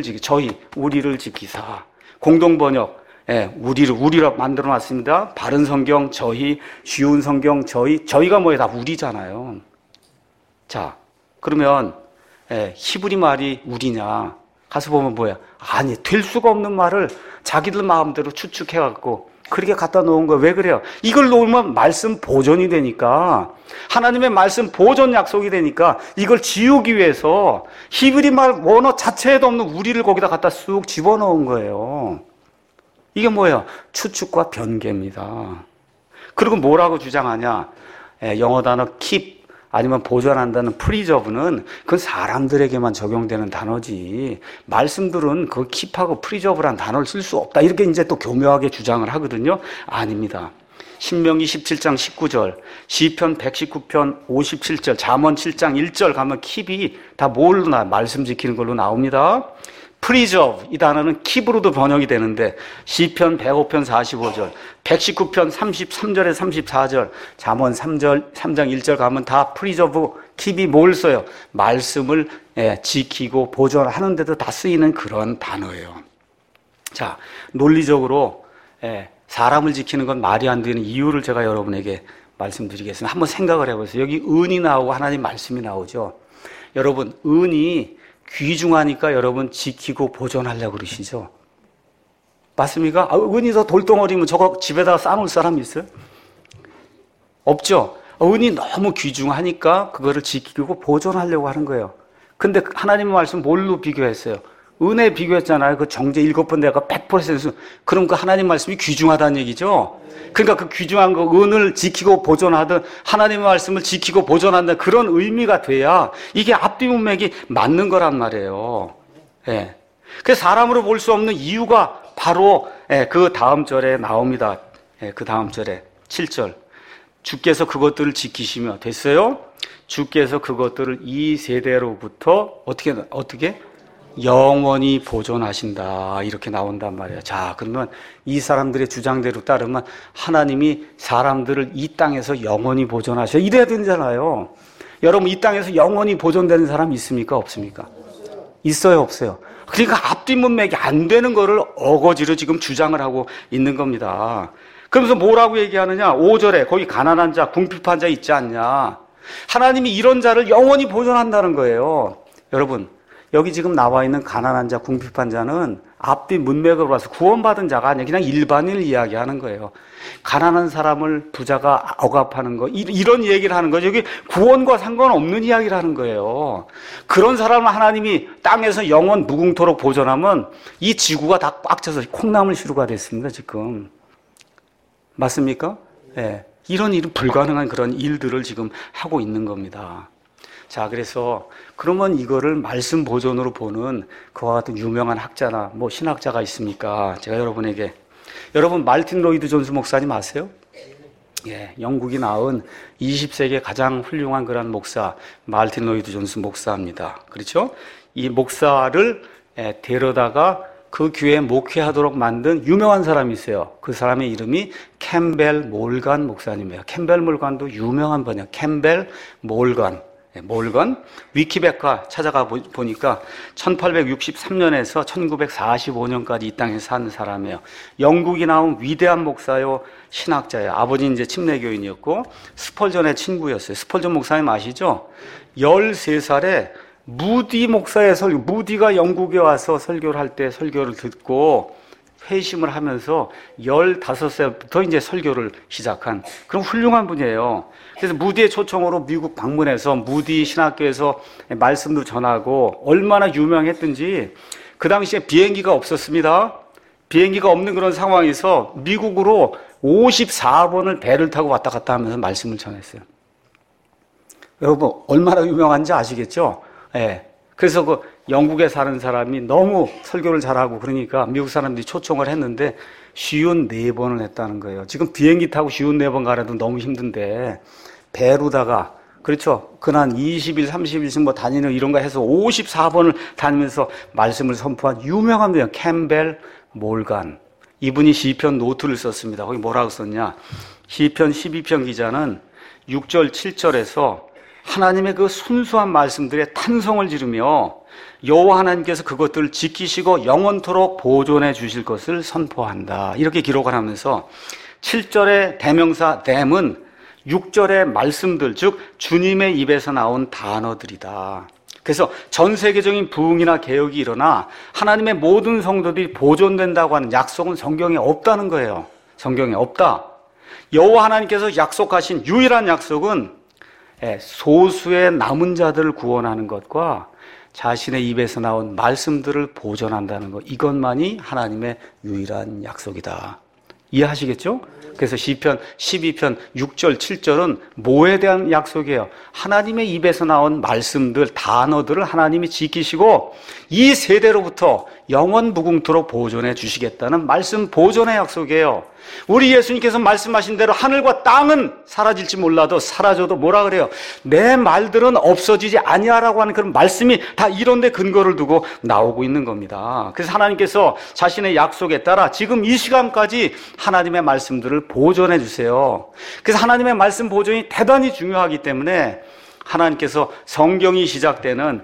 우리를 지키사. 공동 번역 우리로 만들어놨습니다. 바른 성경 저희, 쉬운 성경 저희가 뭐예요? 다 우리잖아요. 자, 그러면 히브리 말이 우리냐? 가서 보면 뭐야? 아니, 될 수가 없는 말을 자기들 마음대로 추측해갖고 그렇게 갖다 놓은 거예요. 왜 그래요? 이걸 놓으면 말씀 보존이 되니까, 하나님의 말씀 보존 약속이 되니까 이걸 지우기 위해서 히브리 말 원어 자체에도 없는 우리를 거기다 갖다 쑥 집어넣은 거예요. 이게 뭐예요? 추측과 변개입니다. 그리고 뭐라고 주장하냐? 영어 단어 keep 아니면 보존한다는 preserve는 그건 사람들에게만 적용되는 단어지, 말씀들은 그 keep하고 preserve란 단어를 쓸 수 없다, 이렇게 이제 또 교묘하게 주장을 하거든요. 아닙니다. 신명기 17장 19절, 시편 119편 57절, 잠언 7장 1절 가면 keep이 다 뭘로 말씀 지키는 걸로 나옵니다. preserve 이 단어는 keep으로도 번역이 되는데 시편 105편 45절, 119편 33절에 34절, 잠언 3장 1절 가면 다 preserve, keep이 뭘 써요? 말씀을 지키고 보존하는 데도 다 쓰이는 그런 단어예요. 자, 논리적으로 사람을 지키는 건 말이 안 되는 이유를 제가 여러분에게 말씀드리겠습니다. 한번 생각을 해보세요. 여기 은이 나오고 하나님 말씀이 나오죠. 여러분, 은이 귀중하니까 여러분 지키고 보존하려고 그러시죠? 맞습니까? 은이 더 돌덩어리면 저거 집에다가 쌓아놓을 사람이 있어요? 없죠? 은이 너무 귀중하니까 그거를 지키고 보존하려고 하는 거예요. 근데 하나님의 말씀 뭘로 비교했어요? 은에 비교했잖아요. 그 정제 7번 내가 100% 그럼 그 하나님 말씀이 귀중하다는 얘기죠? 그러니까 그 귀중한 거 은을 지키고 보존하든 하나님의 말씀을 지키고 보존한다는 그런 의미가 돼야 이게 앞뒤 문맥이 맞는 거란 말이에요. 그래서 사람으로 볼 수 없는 이유가 바로 그 다음 절에 나옵니다. 그 다음 절에 7절. 주께서 그것들을 지키시며, 됐어요? 주께서 그것들을 이 세대로부터 어떻게? 영원히 보존하신다, 이렇게 나온단 말이에요. 자, 그러면 이 사람들의 주장대로 따르면 하나님이 사람들을 이 땅에서 영원히 보존하셔, 이래야 되잖아요. 여러분, 이 땅에서 영원히 보존되는 사람 있습니까? 없습니까? 있어요, 없어요? 그러니까 앞뒤 문맥이 안 되는 거를 어거지로 지금 주장을 하고 있는 겁니다. 그러면서 뭐라고 얘기하느냐? 5절에 거기 가난한 자, 궁핍한 자 있지 않냐? 하나님이 이런 자를 영원히 보존한다는 거예요. 여러분, 여기 지금 나와 있는 가난한 자, 궁핍한 자는 앞뒤 문맥으로 봐서 구원받은 자가 아니라 그냥 일반인을 이야기하는 거예요. 가난한 사람을 부자가 억압하는 거, 이런 얘기를 하는 거죠. 여기 구원과 상관없는 이야기를 하는 거예요. 그런 사람을 하나님이 땅에서 영원 무궁토록 보존하면 이 지구가 다 꽉 차서 콩나물 시루가 됐습니다, 지금. 맞습니까? 이런 일은 불가능한 그런 일들을 지금 하고 있는 겁니다. 자, 그래서 그러면 이거를 말씀 보존으로 보는 그와 같은 유명한 학자나 신학자가 있습니까? 제가 여러분 말틴 로이드 존스 목사님 아세요? 예, 영국이 낳은 20세기의 가장 훌륭한 그런 목사, 말틴 로이드 존스 목사입니다. 그렇죠? 이 목사를 데려다가 그 교회에 목회하도록 만든 유명한 사람이 있어요. 그 사람의 이름이 캠벨 몰간 목사님이에요. 캠벨 몰간도 유명한 번역, 캠벨 몰간. 몰건 위키백과 찾아가 보니까 1863년에서 1945년까지 이 땅에 산 사람이에요. 영국이 나온 위대한 목사요, 신학자예요. 아버지는 이제 침례교인이었고 스펄전의 친구였어요. 스펄전 목사님 아시죠? 13살에 무디 목사의 설교, 무디가 영국에 와서 설교를 할 때 설교를 듣고 회심을 하면서 15살부터 이제 설교를 시작한 그런 훌륭한 분이에요. 그래서 무디의 초청으로 미국 방문해서 무디 신학교에서 말씀도 전하고 얼마나 유명했든지 그 당시에 비행기가 없었습니다. 비행기가 없는 그런 상황에서 미국으로 54번을 배를 타고 왔다 갔다 하면서 말씀을 전했어요. 여러분 얼마나 유명한지 아시겠죠? 예. 그래서 그 영국에 사는 사람이 너무 설교를 잘하고 그러니까 미국 사람들이 초청을 했는데 54번을 했다는 거예요. 지금 비행기 타고 54번 가려도 너무 힘든데 배로다가 그렇죠. 그난 20일, 30일씩 뭐 다니는 이런 거 해서 54번을 다니면서 말씀을 선포한 유명한 분이에요. 캠벨 몰간. 이분이 시편 노트를 썼습니다. 거기 뭐라고 썼냐? 시편 12편 기자는 6절, 7절에서 하나님의 그 순수한 말씀들에 탄성을 지르며 여호와 하나님께서 그것들을 지키시고 영원토록 보존해 주실 것을 선포한다. 이렇게 기록을 하면서 7절의 대명사 them은 6절의 말씀들, 즉 주님의 입에서 나온 단어들이다. 그래서 전 세계적인 부흥이나 개혁이 일어나 하나님의 모든 성도들이 보존된다고 하는 약속은 성경에 없다는 거예요. 성경에 없다. 여호와 하나님께서 약속하신 유일한 약속은 소수의 남은 자들을 구원하는 것과 자신의 입에서 나온 말씀들을 보존한다는 것, 이것만이 하나님의 유일한 약속이다. 이해하시겠죠? 그래서 시편 12편 6절 7절은 뭐에 대한 약속이에요? 하나님의 입에서 나온 말씀들, 단어들을 하나님이 지키시고 이 세대로부터 영원 무궁토록 보존해 주시겠다는 말씀 보존의 약속이에요. 우리 예수님께서 말씀하신 대로 하늘과 땅은 사라질지 몰라도 사라져도 뭐라 그래요? 내 말들은 없어지지 아니하라고 하는 그런 말씀이 다 이런 데 근거를 두고 나오고 있는 겁니다. 그래서 하나님께서 자신의 약속에 따라 지금 이 시간까지 하나님의 말씀들을 보존해 주세요. 그래서 하나님의 말씀 보존이 대단히 중요하기 때문에 하나님께서 성경이 시작되는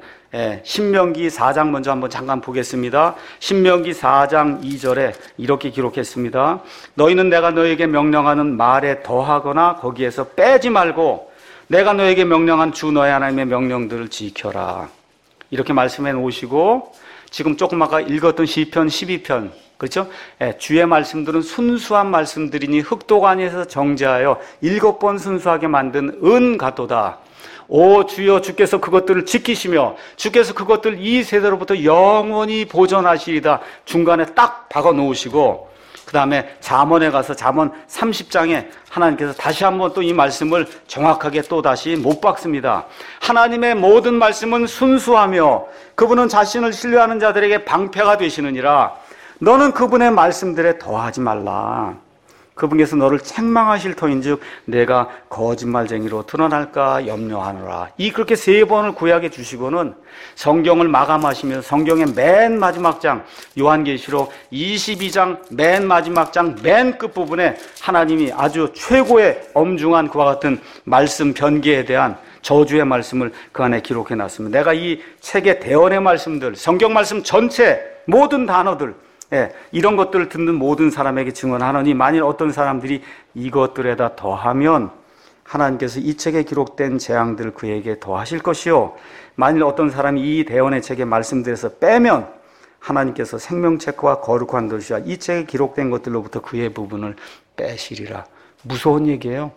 신명기 4장 먼저 한번 잠깐 보겠습니다. 신명기 4장 2절에 이렇게 기록했습니다. 너희는 내가 너에게 명령하는 말에 더하거나 거기에서 빼지 말고 내가 너에게 명령한 주 너의 하나님의 명령들을 지켜라. 이렇게 말씀해 놓으시고 지금 조금 아까 읽었던 시편 12편 그렇죠? 주의 말씀들은 순수한 말씀들이니 흑도관에서 정제하여 7번 순수하게 만든 은 같도다. 오 주여 주께서 그것들을 지키시며 주께서 그것들 이 세대로부터 영원히 보존하시리다. 중간에 딱 박아 놓으시고 그 다음에 잠언에 가서 잠언 30장에 하나님께서 다시 한번 또 이 말씀을 정확하게 또 다시 못 박습니다. 하나님의 모든 말씀은 순수하며 그분은 자신을 신뢰하는 자들에게 방패가 되시느니라. 너는 그분의 말씀들에 더하지 말라. 그분께서 너를 책망하실 터인즉 내가 거짓말쟁이로 드러날까 염려하노라. 이 그렇게 3번을 구약에 주시고는 성경을 마감하시면서 성경의 맨 마지막 장 요한계시록 22장 맨 마지막 장 맨 끝부분에 하나님이 아주 최고의 엄중한 그와 같은 말씀 변개에 대한 저주의 말씀을 그 안에 기록해 놨습니다. 내가 이 책의 대언의 말씀들, 성경 말씀 전체 모든 단어들 이런 것들을 듣는 모든 사람에게 증언하노니 만일 어떤 사람들이 이것들에다 더하면 하나님께서 이 책에 기록된 재앙들을 그에게 더하실 것이요 만일 어떤 사람이 이 대언의 책의 말씀들에서 빼면 하나님께서 생명책과 거룩한 도시와 이 책에 기록된 것들로부터 그의 부분을 빼시리라. 무서운 얘기예요.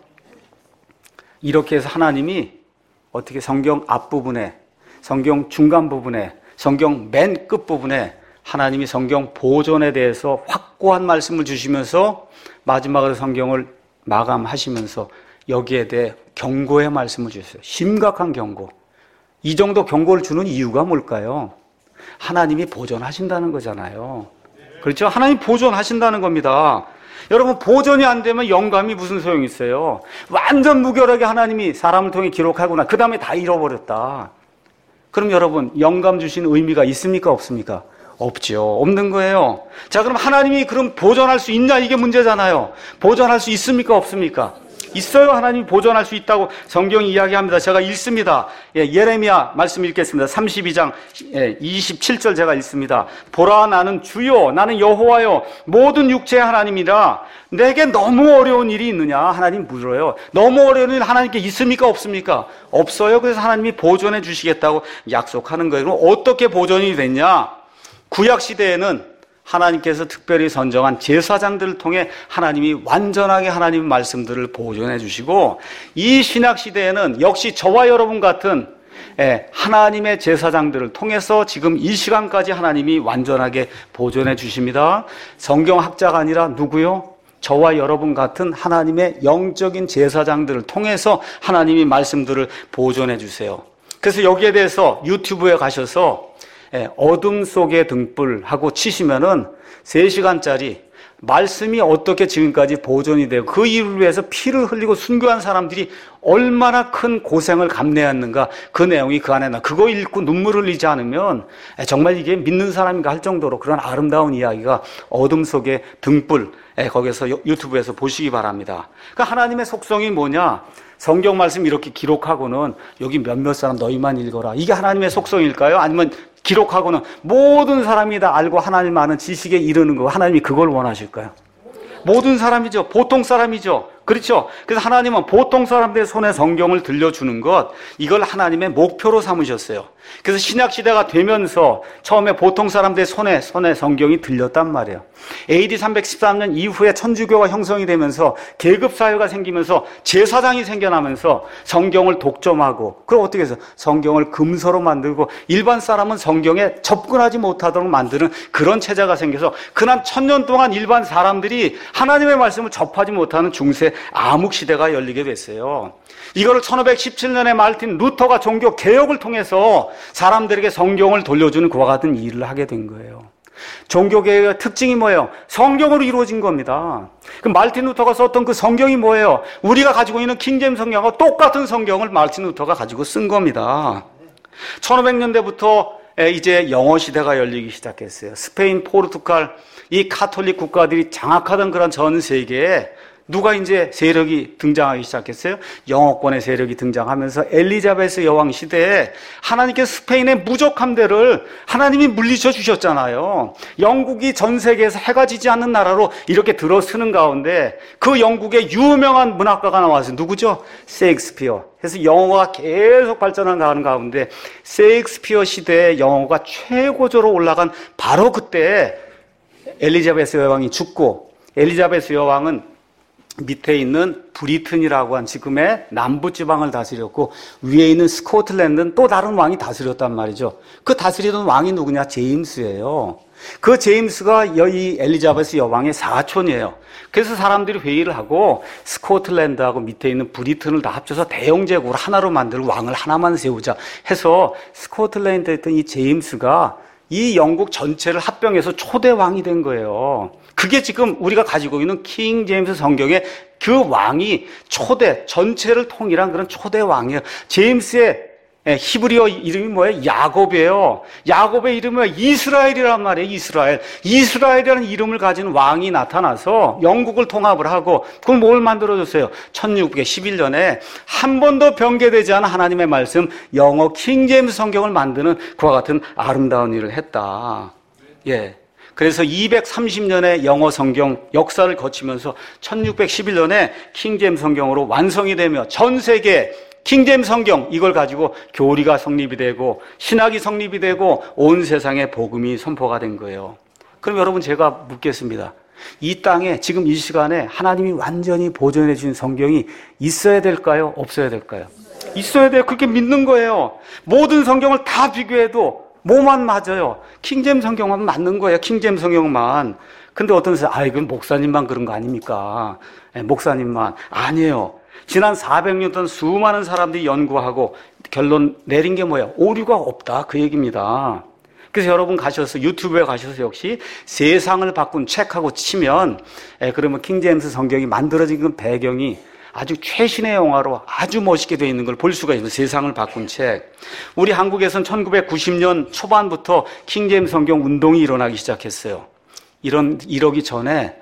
이렇게 해서 하나님이 어떻게 성경 앞부분에, 성경 중간 부분에, 성경 맨 끝부분에 하나님이 성경 보존에 대해서 확고한 말씀을 주시면서 마지막으로 성경을 마감하시면서 여기에 대해 경고의 말씀을 주셨어요. 심각한 경고. 이 정도 경고를 주는 이유가 뭘까요? 하나님이 보존하신다는 거잖아요. 그렇죠? 하나님 보존하신다는 겁니다. 여러분, 보존이 안 되면 영감이 무슨 소용이 있어요? 완전 무결하게 하나님이 사람을 통해 기록하구나. 그 다음에 다 잃어버렸다. 그럼 여러분, 영감 주신 의미가 있습니까? 없습니까? 없죠. 없는 거예요. 자, 그럼 하나님이 그럼 보존할 수 있냐? 이게 문제잖아요. 보존할 수 있습니까? 없습니까? 있어요. 하나님이 보존할 수 있다고 성경이 이야기합니다. 제가 읽습니다. 예레미야 말씀 읽겠습니다. 32장 27절 제가 읽습니다. 보라, 나는 주요, 나는 여호와요, 모든 육체의 하나님이라. 내게 너무 어려운 일이 있느냐? 하나님 물어요. 너무 어려운 일 하나님께 있습니까? 없습니까? 없어요. 그래서 하나님이 보존해 주시겠다고 약속하는 거예요. 그럼 어떻게 보존이 됐냐? 구약 시대에는 하나님께서 특별히 선정한 제사장들을 통해 하나님이 완전하게 하나님의 말씀들을 보존해 주시고, 이 신약 시대에는 역시 저와 여러분 같은 하나님의 제사장들을 통해서 지금 이 시간까지 하나님이 완전하게 보존해 주십니다. 성경학자가 아니라 누구요? 저와 여러분 같은 하나님의 영적인 제사장들을 통해서 하나님이 말씀들을 보존해 주세요. 그래서 여기에 대해서 유튜브에 가셔서 어둠 속의 등불 하고 치시면은 3시간짜리 말씀이 어떻게 지금까지 보존이 되고 그 일을 위해서 피를 흘리고 순교한 사람들이 얼마나 큰 고생을 감내했는가, 그 내용이 그 안에 그거 읽고 눈물 흘리지 않으면 정말 이게 믿는 사람인가 할 정도로 그런 아름다운 이야기가 어둠 속의 등불, 거기서 유튜브에서 보시기 바랍니다. 그러니까 하나님의 속성이 뭐냐? 성경 말씀 이렇게 기록하고는 여기 몇몇 사람 너희만 읽어라, 이게 하나님의 속성일까요? 아니면 기록하고는 모든 사람이 다 알고 하나님 아는 지식에 이르는 거, 하나님이 그걸 원하실까요? 모든 사람이죠. 보통 사람이죠. 그렇죠? 그래서 하나님은 보통 사람들의 손에 성경을 들려주는 것, 이걸 하나님의 목표로 삼으셨어요. 그래서 신약시대가 되면서 처음에 보통 사람들의 손에 성경이 들렸단 말이에요. AD 313년 이후에 천주교가 형성이 되면서 계급사회가 생기면서 제사장이 생겨나면서 성경을 독점하고, 그럼 어떻게 해서 성경을 금서로 만들고 일반 사람은 성경에 접근하지 못하도록 만드는 그런 체제가 생겨서 그난 1000년 동안 일반 사람들이 하나님의 말씀을 접하지 못하는 중세 암흑시대가 열리게 됐어요. 이거를 1517년에 마르틴 루터가 종교 개혁을 통해서 사람들에게 성경을 돌려주는 그와 같은 일을 하게 된 거예요. 종교개혁의 특징이 뭐예요? 성경으로 이루어진 겁니다. 그 마르틴 루터가 썼던 그 성경이 뭐예요? 우리가 가지고 있는 킹제임스 성경과 똑같은 성경을 마르틴 루터가 가지고 쓴 겁니다. 1500년대부터 이제 영어 시대가 열리기 시작했어요. 스페인, 포르투갈, 이 카톨릭 국가들이 장악하던 그런 전 세계에 누가 이제 세력이 등장하기 시작했어요? 영어권의 세력이 등장하면서 엘리자베스 여왕 시대에 하나님께서 스페인의 무적함대를 하나님이 물리쳐 주셨잖아요. 영국이 전 세계에서 해가 지지 않는 나라로 이렇게 들어서는 가운데 그 영국의 유명한 문학가가 나왔어요. 누구죠? 셰익스피어. 그래서 영어가 계속 발전하는 가운데 셰익스피어 시대에 영어가 최고조로 올라간 바로 그때 엘리자베스 여왕이 죽고, 엘리자베스 여왕은 밑에 있는 브리튼이라고 한 지금의 남부지방을 다스렸고 위에 있는 스코틀랜드는 또 다른 왕이 다스렸단 말이죠. 그 다스리던 왕이 누구냐? 제임스예요. 그 제임스가 이 엘리자베스 여왕의 사촌이에요. 그래서 사람들이 회의를 하고 스코틀랜드하고 밑에 있는 브리튼을 다 합쳐서 대영제국을 하나로 만들고 왕을 하나만 세우자 해서 스코틀랜드에 있던 이 제임스가 이 영국 전체를 합병해서 초대 왕이 된 거예요. 그게 지금 우리가 가지고 있는 킹 제임스 성경의 그 왕이 초대, 전체를 통일한 그런 초대 왕이에요. 제임스의 히브리어 이름이 뭐예요? 야곱이에요. 야곱의 이름은 이스라엘이란 말이에요. 이스라엘. 이스라엘이라는 이름을 가진 왕이 나타나서 영국을 통합을 하고, 그걸 뭘 만들어줬어요? 1611년에 한 번도 변개되지 않은 하나님의 말씀, 영어 킹 제임스 성경을 만드는 그와 같은 아름다운 일을 했다. 예. 그래서 230년의 영어 성경 역사를 거치면서 1611년에 킹 제임스 성경으로 완성이 되며 전 세계 킹제임스 성경 이걸 가지고 교리가 성립이 되고 신학이 성립이 되고 온 세상에 복음이 선포가 된 거예요. 그럼 여러분, 제가 묻겠습니다. 이 땅에 지금 이 시간에 하나님이 완전히 보존해 주신 성경이 있어야 될까요? 없어야 될까요? 있어야 돼요. 그렇게 믿는 거예요. 모든 성경을 다 비교해도 뭐만 맞아요? 킹제임스 성경만 맞는 거예요. 킹제임스 성경만. 근데 어떤 사람, 이건 목사님만 그런 거 아닙니까? 목사님만. 아니에요. 지난 400년 동안 수많은 사람들이 연구하고 결론 내린 게 뭐예요? 오류가 없다, 그 얘기입니다. 그래서 여러분 가셔서 유튜브에 가셔서 역시 세상을 바꾼 책하고 치면 그러면 킹제임스 성경이 만들어진 그 배경이 아주 최신의 영화로 아주 멋있게 되어 있는 걸 볼 수가 있어요. 세상을 바꾼 책. 우리 한국에서는 1990년 초반부터 킹제임스 성경 운동이 일어나기 시작했어요. 이러기 전에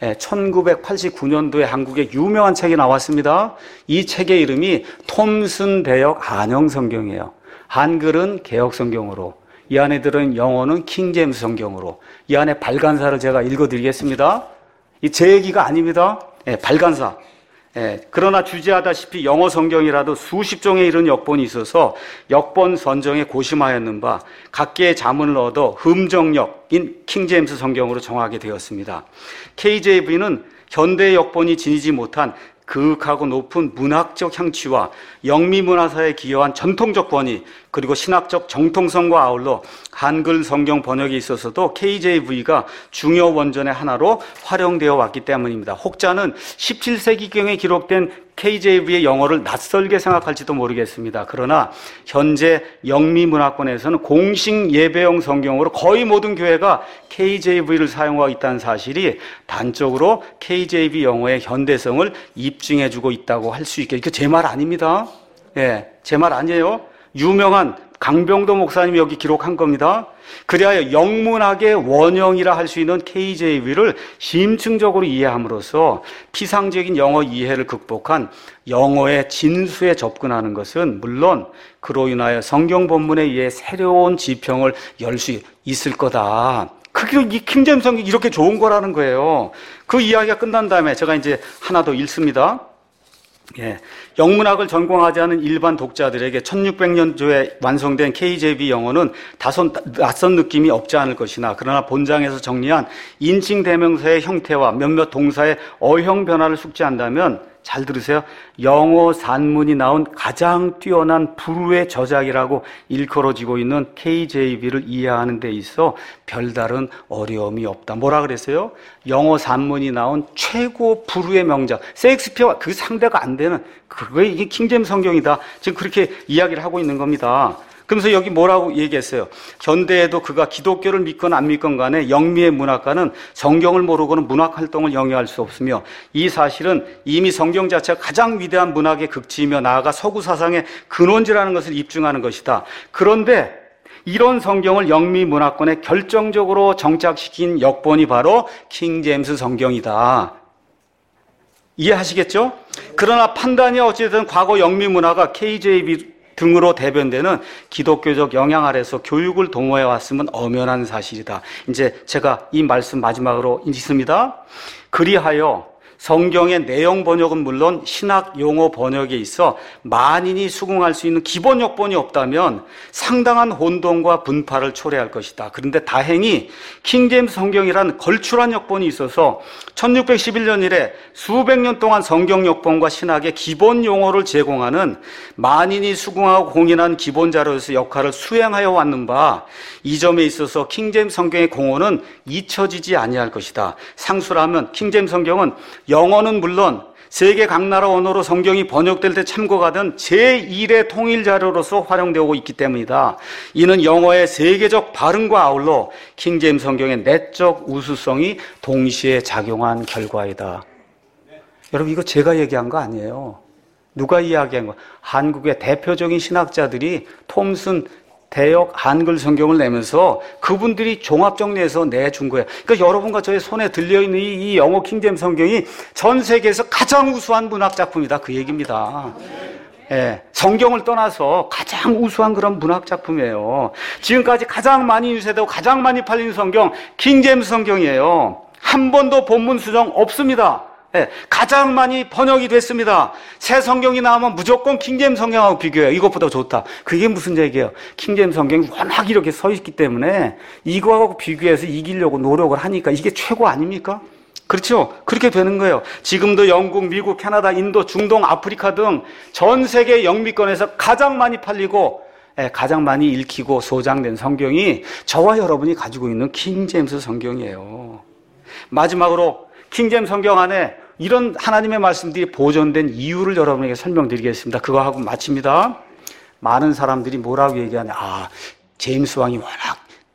1989년도에 한국에 유명한 책이 나왔습니다. 이 책의 이름이 톰슨 대역 안형 성경이에요. 한글은 개역 성경으로, 이 안에 들은 영어는 킹제임스 성경으로. 이 안에 발간사를 제가 읽어드리겠습니다. 이 제 얘기가 아닙니다. 발간사. 그러나 주제하다시피 영어 성경이라도 수십 종에 이른 역본이 있어서 역본 선정에 고심하였는 바 각계의 자문을 얻어 흠정역인 킹제임스 성경으로 정하게 되었습니다. KJV는 현대의 역본이 지니지 못한 그윽하고 높은 문학적 향취와 영미문화사에 기여한 전통적 권위, 그리고 신학적 정통성과 아울러 한글 성경 번역에 있어서도 KJV가 중요 원전의 하나로 활용되어 왔기 때문입니다. 혹자는 17세기경에 기록된 KJV의 영어를 낯설게 생각할지도 모르겠습니다. 그러나 현재 영미문화권에서는 공식 예배용 성경으로 거의 모든 교회가 KJV를 사용하고 있다는 사실이 단적으로 KJV 영어의 현대성을 입증해주고 있다고 할 수 있게. 이거 제 말 아닙니다. 제 말 아니에요. 유명한 강병도 목사님이 여기 기록한 겁니다. 그리하여 영문학의 원형이라 할 수 있는 KJV를 심층적으로 이해함으로써 피상적인 영어 이해를 극복한 영어의 진수에 접근하는 것은 물론 그로 인하여 성경 본문에 의해 새로운 지평을 열 수 있을 거다. 그게 이 킹제임스 성경이 이렇게 좋은 거라는 거예요. 그 이야기가 끝난 다음에 제가 이제 하나 더 읽습니다. 영문학을 전공하지 않은 일반 독자들에게 1600년도에 완성된 KJV 영어는 다소 낯선 느낌이 없지 않을 것이나, 그러나 본장에서 정리한 인칭 대명사의 형태와 몇몇 동사의 어형 변화를 숙지한다면, 잘 들으세요, 영어 산문이 나온 가장 뛰어난 불후의 저작이라고 일컬어지고 있는 KJV를 이해하는 데 있어 별다른 어려움이 없다. 뭐라 그랬어요? 영어 산문이 나온 최고 불후의 명작, 셰익스피어와 그 상대가 안 되는, 그게 이게 킹제임스 성경이다. 지금 그렇게 이야기를 하고 있는 겁니다. 그러면서 여기 뭐라고 얘기했어요? 현대에도 그가 기독교를 믿건 안 믿건 간에 영미의 문학가는 성경을 모르고는 문학활동을 영위할 수 없으며, 이 사실은 이미 성경 자체가 가장 위대한 문학의 극치이며 나아가 서구 사상의 근원지라는 것을 입증하는 것이다. 그런데 이런 성경을 영미 문화권에 결정적으로 정착시킨 역본이 바로 킹제임스 성경이다. 이해하시겠죠? 그러나 판단이 어찌됐든 과거 영미 문화가 KJV 등으로 대변되는 기독교적 영향 아래서 교육을 도모해 왔으면 엄연한 사실이다. 이제 제가 이 말씀 마지막으로 읽습니다. 그리하여 성경의 내용 번역은 물론 신학 용어 번역에 있어 만인이 수긍할 수 있는 기본 역본이 없다면 상당한 혼동과 분파를 초래할 것이다. 그런데 다행히 킹제임스 성경이란 걸출한 역본이 있어서 1611년 이래 수백 년 동안 성경 역본과 신학의 기본 용어를 제공하는 만인이 수긍하고 공인한 기본 자료에서 역할을 수행하여 왔는 바, 이 점에 있어서 킹제임스 성경의 공헌은 잊혀지지 아니할 것이다. 상수라면 킹제임스 성경은 영어는 물론 세계 각 나라 언어로 성경이 번역될 때 참고가 된 제1의 통일 자료로서 활용되고 있기 때문이다. 이는 영어의 세계적 발음과 아울러 킹제임스 성경의 내적 우수성이 동시에 작용한 결과이다. 여러분, 이거 제가 얘기한 거 아니에요. 누가 이야기한 거? 한국의 대표적인 신학자들이 톰슨 대역 한글 성경을 내면서 그분들이 종합정리해서 내준 거예요. 그러니까 여러분과 저의 손에 들려있는 이 영어 킹제임스 성경이 전 세계에서 가장 우수한 문학 작품이다. 그 얘기입니다. 성경을 떠나서 가장 우수한 그런 문학 작품이에요. 지금까지 가장 많이 유세되고 가장 많이 팔린 성경, 킹제임스 성경이에요. 한 번도 본문 수정 없습니다. 가장 많이 번역이 됐습니다. 새 성경이 나오면 무조건 킹제임스 성경하고 비교해요. 이것보다 좋다. 그게 무슨 얘기예요? 킹제임스 성경이 워낙 이렇게 서 있기 때문에 이거하고 비교해서 이기려고 노력을 하니까 이게 최고 아닙니까? 그렇죠? 그렇게 되는 거예요. 지금도 영국, 미국, 캐나다, 인도, 중동, 아프리카 등 전 세계 영미권에서 가장 많이 팔리고 가장 많이 읽히고 소장된 성경이 저와 여러분이 가지고 있는 킹제임스 성경이에요. 마지막으로 킹제임스 성경 안에 이런 하나님의 말씀들이 보존된 이유를 여러분에게 설명드리겠습니다. 그거 하고 마칩니다. 많은 사람들이 뭐라고 얘기하냐. 제임스 왕이 워낙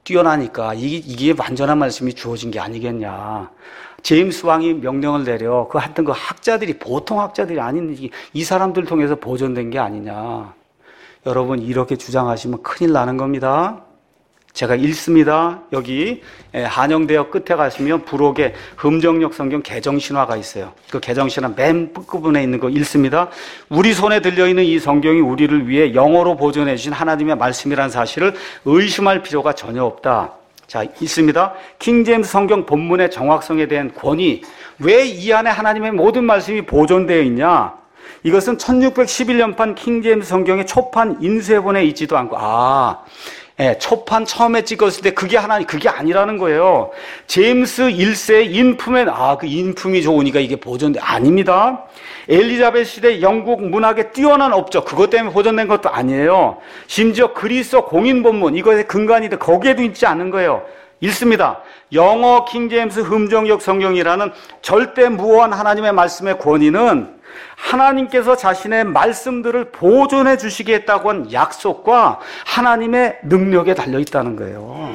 뛰어나니까 이게 완전한 말씀이 주어진 게 아니겠냐. 제임스 왕이 명령을 내려 그 하여튼 그 학자들이 보통 학자들이 아닌 이 사람들 통해서 보존된 게 아니냐. 여러분 이렇게 주장하시면 큰일 나는 겁니다. 제가 읽습니다. 여기 한영대역 끝에 가시면 부록에 흠정역 성경 개정신화가 있어요. 그 개정신화 맨 끝부분에 있는 거 읽습니다. 우리 손에 들려있는 이 성경이 우리를 위해 영어로 보존해 주신 하나님의 말씀이라는 사실을 의심할 필요가 전혀 없다. 자, 있습니다. 킹제임스 성경 본문의 정확성에 대한 권위. 왜 이 안에 하나님의 모든 말씀이 보존되어 있냐? 이것은 1611년판 킹제임스 성경의 초판 인쇄본에 있지도 않고, 초판 처음에 찍었을 때 그게 아니라는 거예요. 제임스 1세의 인품에, 그 인품이 좋으니까 이게 보존돼. 아닙니다. 엘리자베스 시대 영국 문학의 뛰어난 업적, 그것 때문에 보존된 것도 아니에요. 심지어 그리스어 공인본문, 이것의 근간이 거기에도 있지 않은 거예요. 읽습니다. 영어 킹제임스 흠정역 성경이라는 절대 무한 하나님의 말씀의 권위는 하나님께서 자신의 말씀들을 보존해 주시겠다고 한 약속과 하나님의 능력에 달려 있다는 거예요.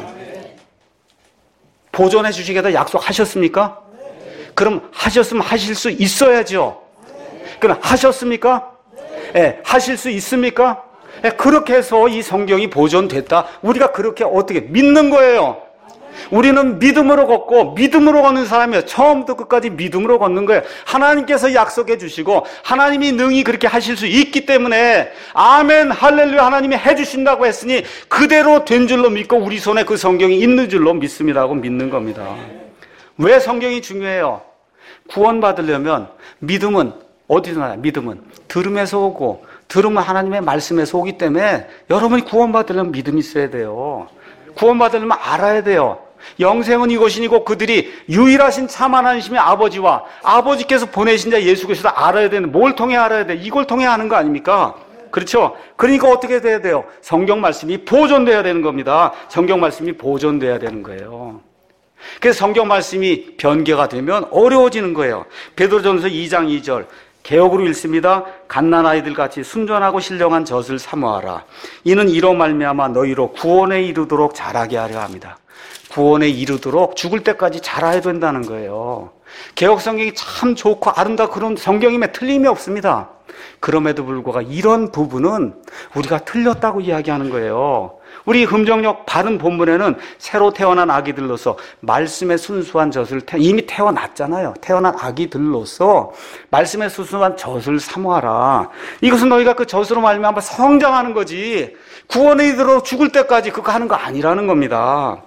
보존해 주시겠다 약속하셨습니까? 그럼 하셨으면 하실 수 있어야죠. 그럼 하셨습니까? 하실 수 있습니까? 그렇게 해서 이 성경이 보존됐다. 우리가 그렇게 어떻게 믿는 거예요. 우리는 믿음으로 걷고 믿음으로 걷는 사람이에요. 처음부터 끝까지 믿음으로 걷는 거예요. 하나님께서 약속해 주시고 하나님이 능히 그렇게 하실 수 있기 때문에 아멘 할렐루야 하나님이 해주신다고 했으니 그대로 된 줄로 믿고 우리 손에 그 성경이 있는 줄로 믿습니다고 믿는 겁니다. 왜 성경이 중요해요? 구원받으려면 믿음은 어디서 나요? 믿음은 들음에서 오고 들음은 하나님의 말씀에서 오기 때문에 여러분이 구원받으려면 믿음이 있어야 돼요. 구원받으려면 알아야 돼요. 영생은 이것이니고 그들이 유일하신 참 하나님의 아버지와 아버지께서 보내신 자 예수 그리스도를 알아야 되는, 뭘 통해 알아야 돼? 이걸 통해 아는 거 아닙니까? 그렇죠? 그러니까 어떻게 돼야 돼요? 성경 말씀이 보존돼야 되는 겁니다. 성경 말씀이 보존돼야 되는 거예요. 그래서 성경 말씀이 변개가 되면 어려워지는 거예요. 베드로전서 2장 2절 개역으로 읽습니다. 갓난아이들 같이 순전하고 신령한 젖을 사모하라. 이는 이로 말미암아 너희로 구원에 이르도록 자라게 하려 합니다. 구원에 이르도록 죽을 때까지 자라야 된다는 거예요. 개역 성경이 참 좋고 아름답고 그런 성경임에 틀림이 없습니다. 그럼에도 불구하고 이런 부분은 우리가 틀렸다고 이야기하는 거예요. 우리 흠정역 바른 본문에는 새로 태어난 아기들로서 말씀의 순수한 젖을 이미 태어났잖아요. 태어난 아기들로서 말씀의 순수한 젖을 사모하라. 이것은 너희가 그 젖으로 말미암아 성장하는 거지 구원에 이르도록 죽을 때까지 그거 하는 거 아니라는 겁니다.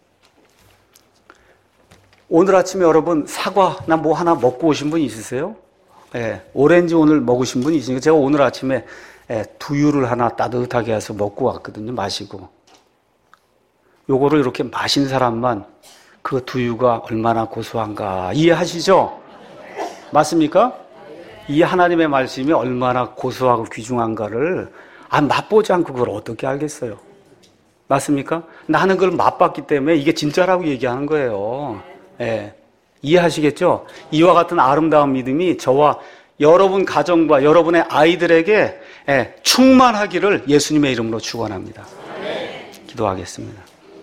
오늘 아침에 여러분 사과나 뭐 하나 먹고 오신 분 있으세요? 오렌지 오늘 먹으신 분 있으니까 제가 오늘 아침에 두유를 하나 따뜻하게 해서 먹고 왔거든요. 마시고. 요거를 이렇게 마신 사람만 그 두유가 얼마나 고소한가 이해하시죠? 맞습니까? 이 하나님의 말씀이 얼마나 고소하고 귀중한가를 맛보지 않고 그걸 어떻게 알겠어요? 맞습니까? 나는 그걸 맛봤기 때문에 이게 진짜라고 얘기하는 거예요. 이해하시겠죠? 이와 같은 아름다운 믿음이 저와 여러분 가정과 여러분의 아이들에게 충만하기를 예수님의 이름으로 축원합니다. 기도하겠습니다.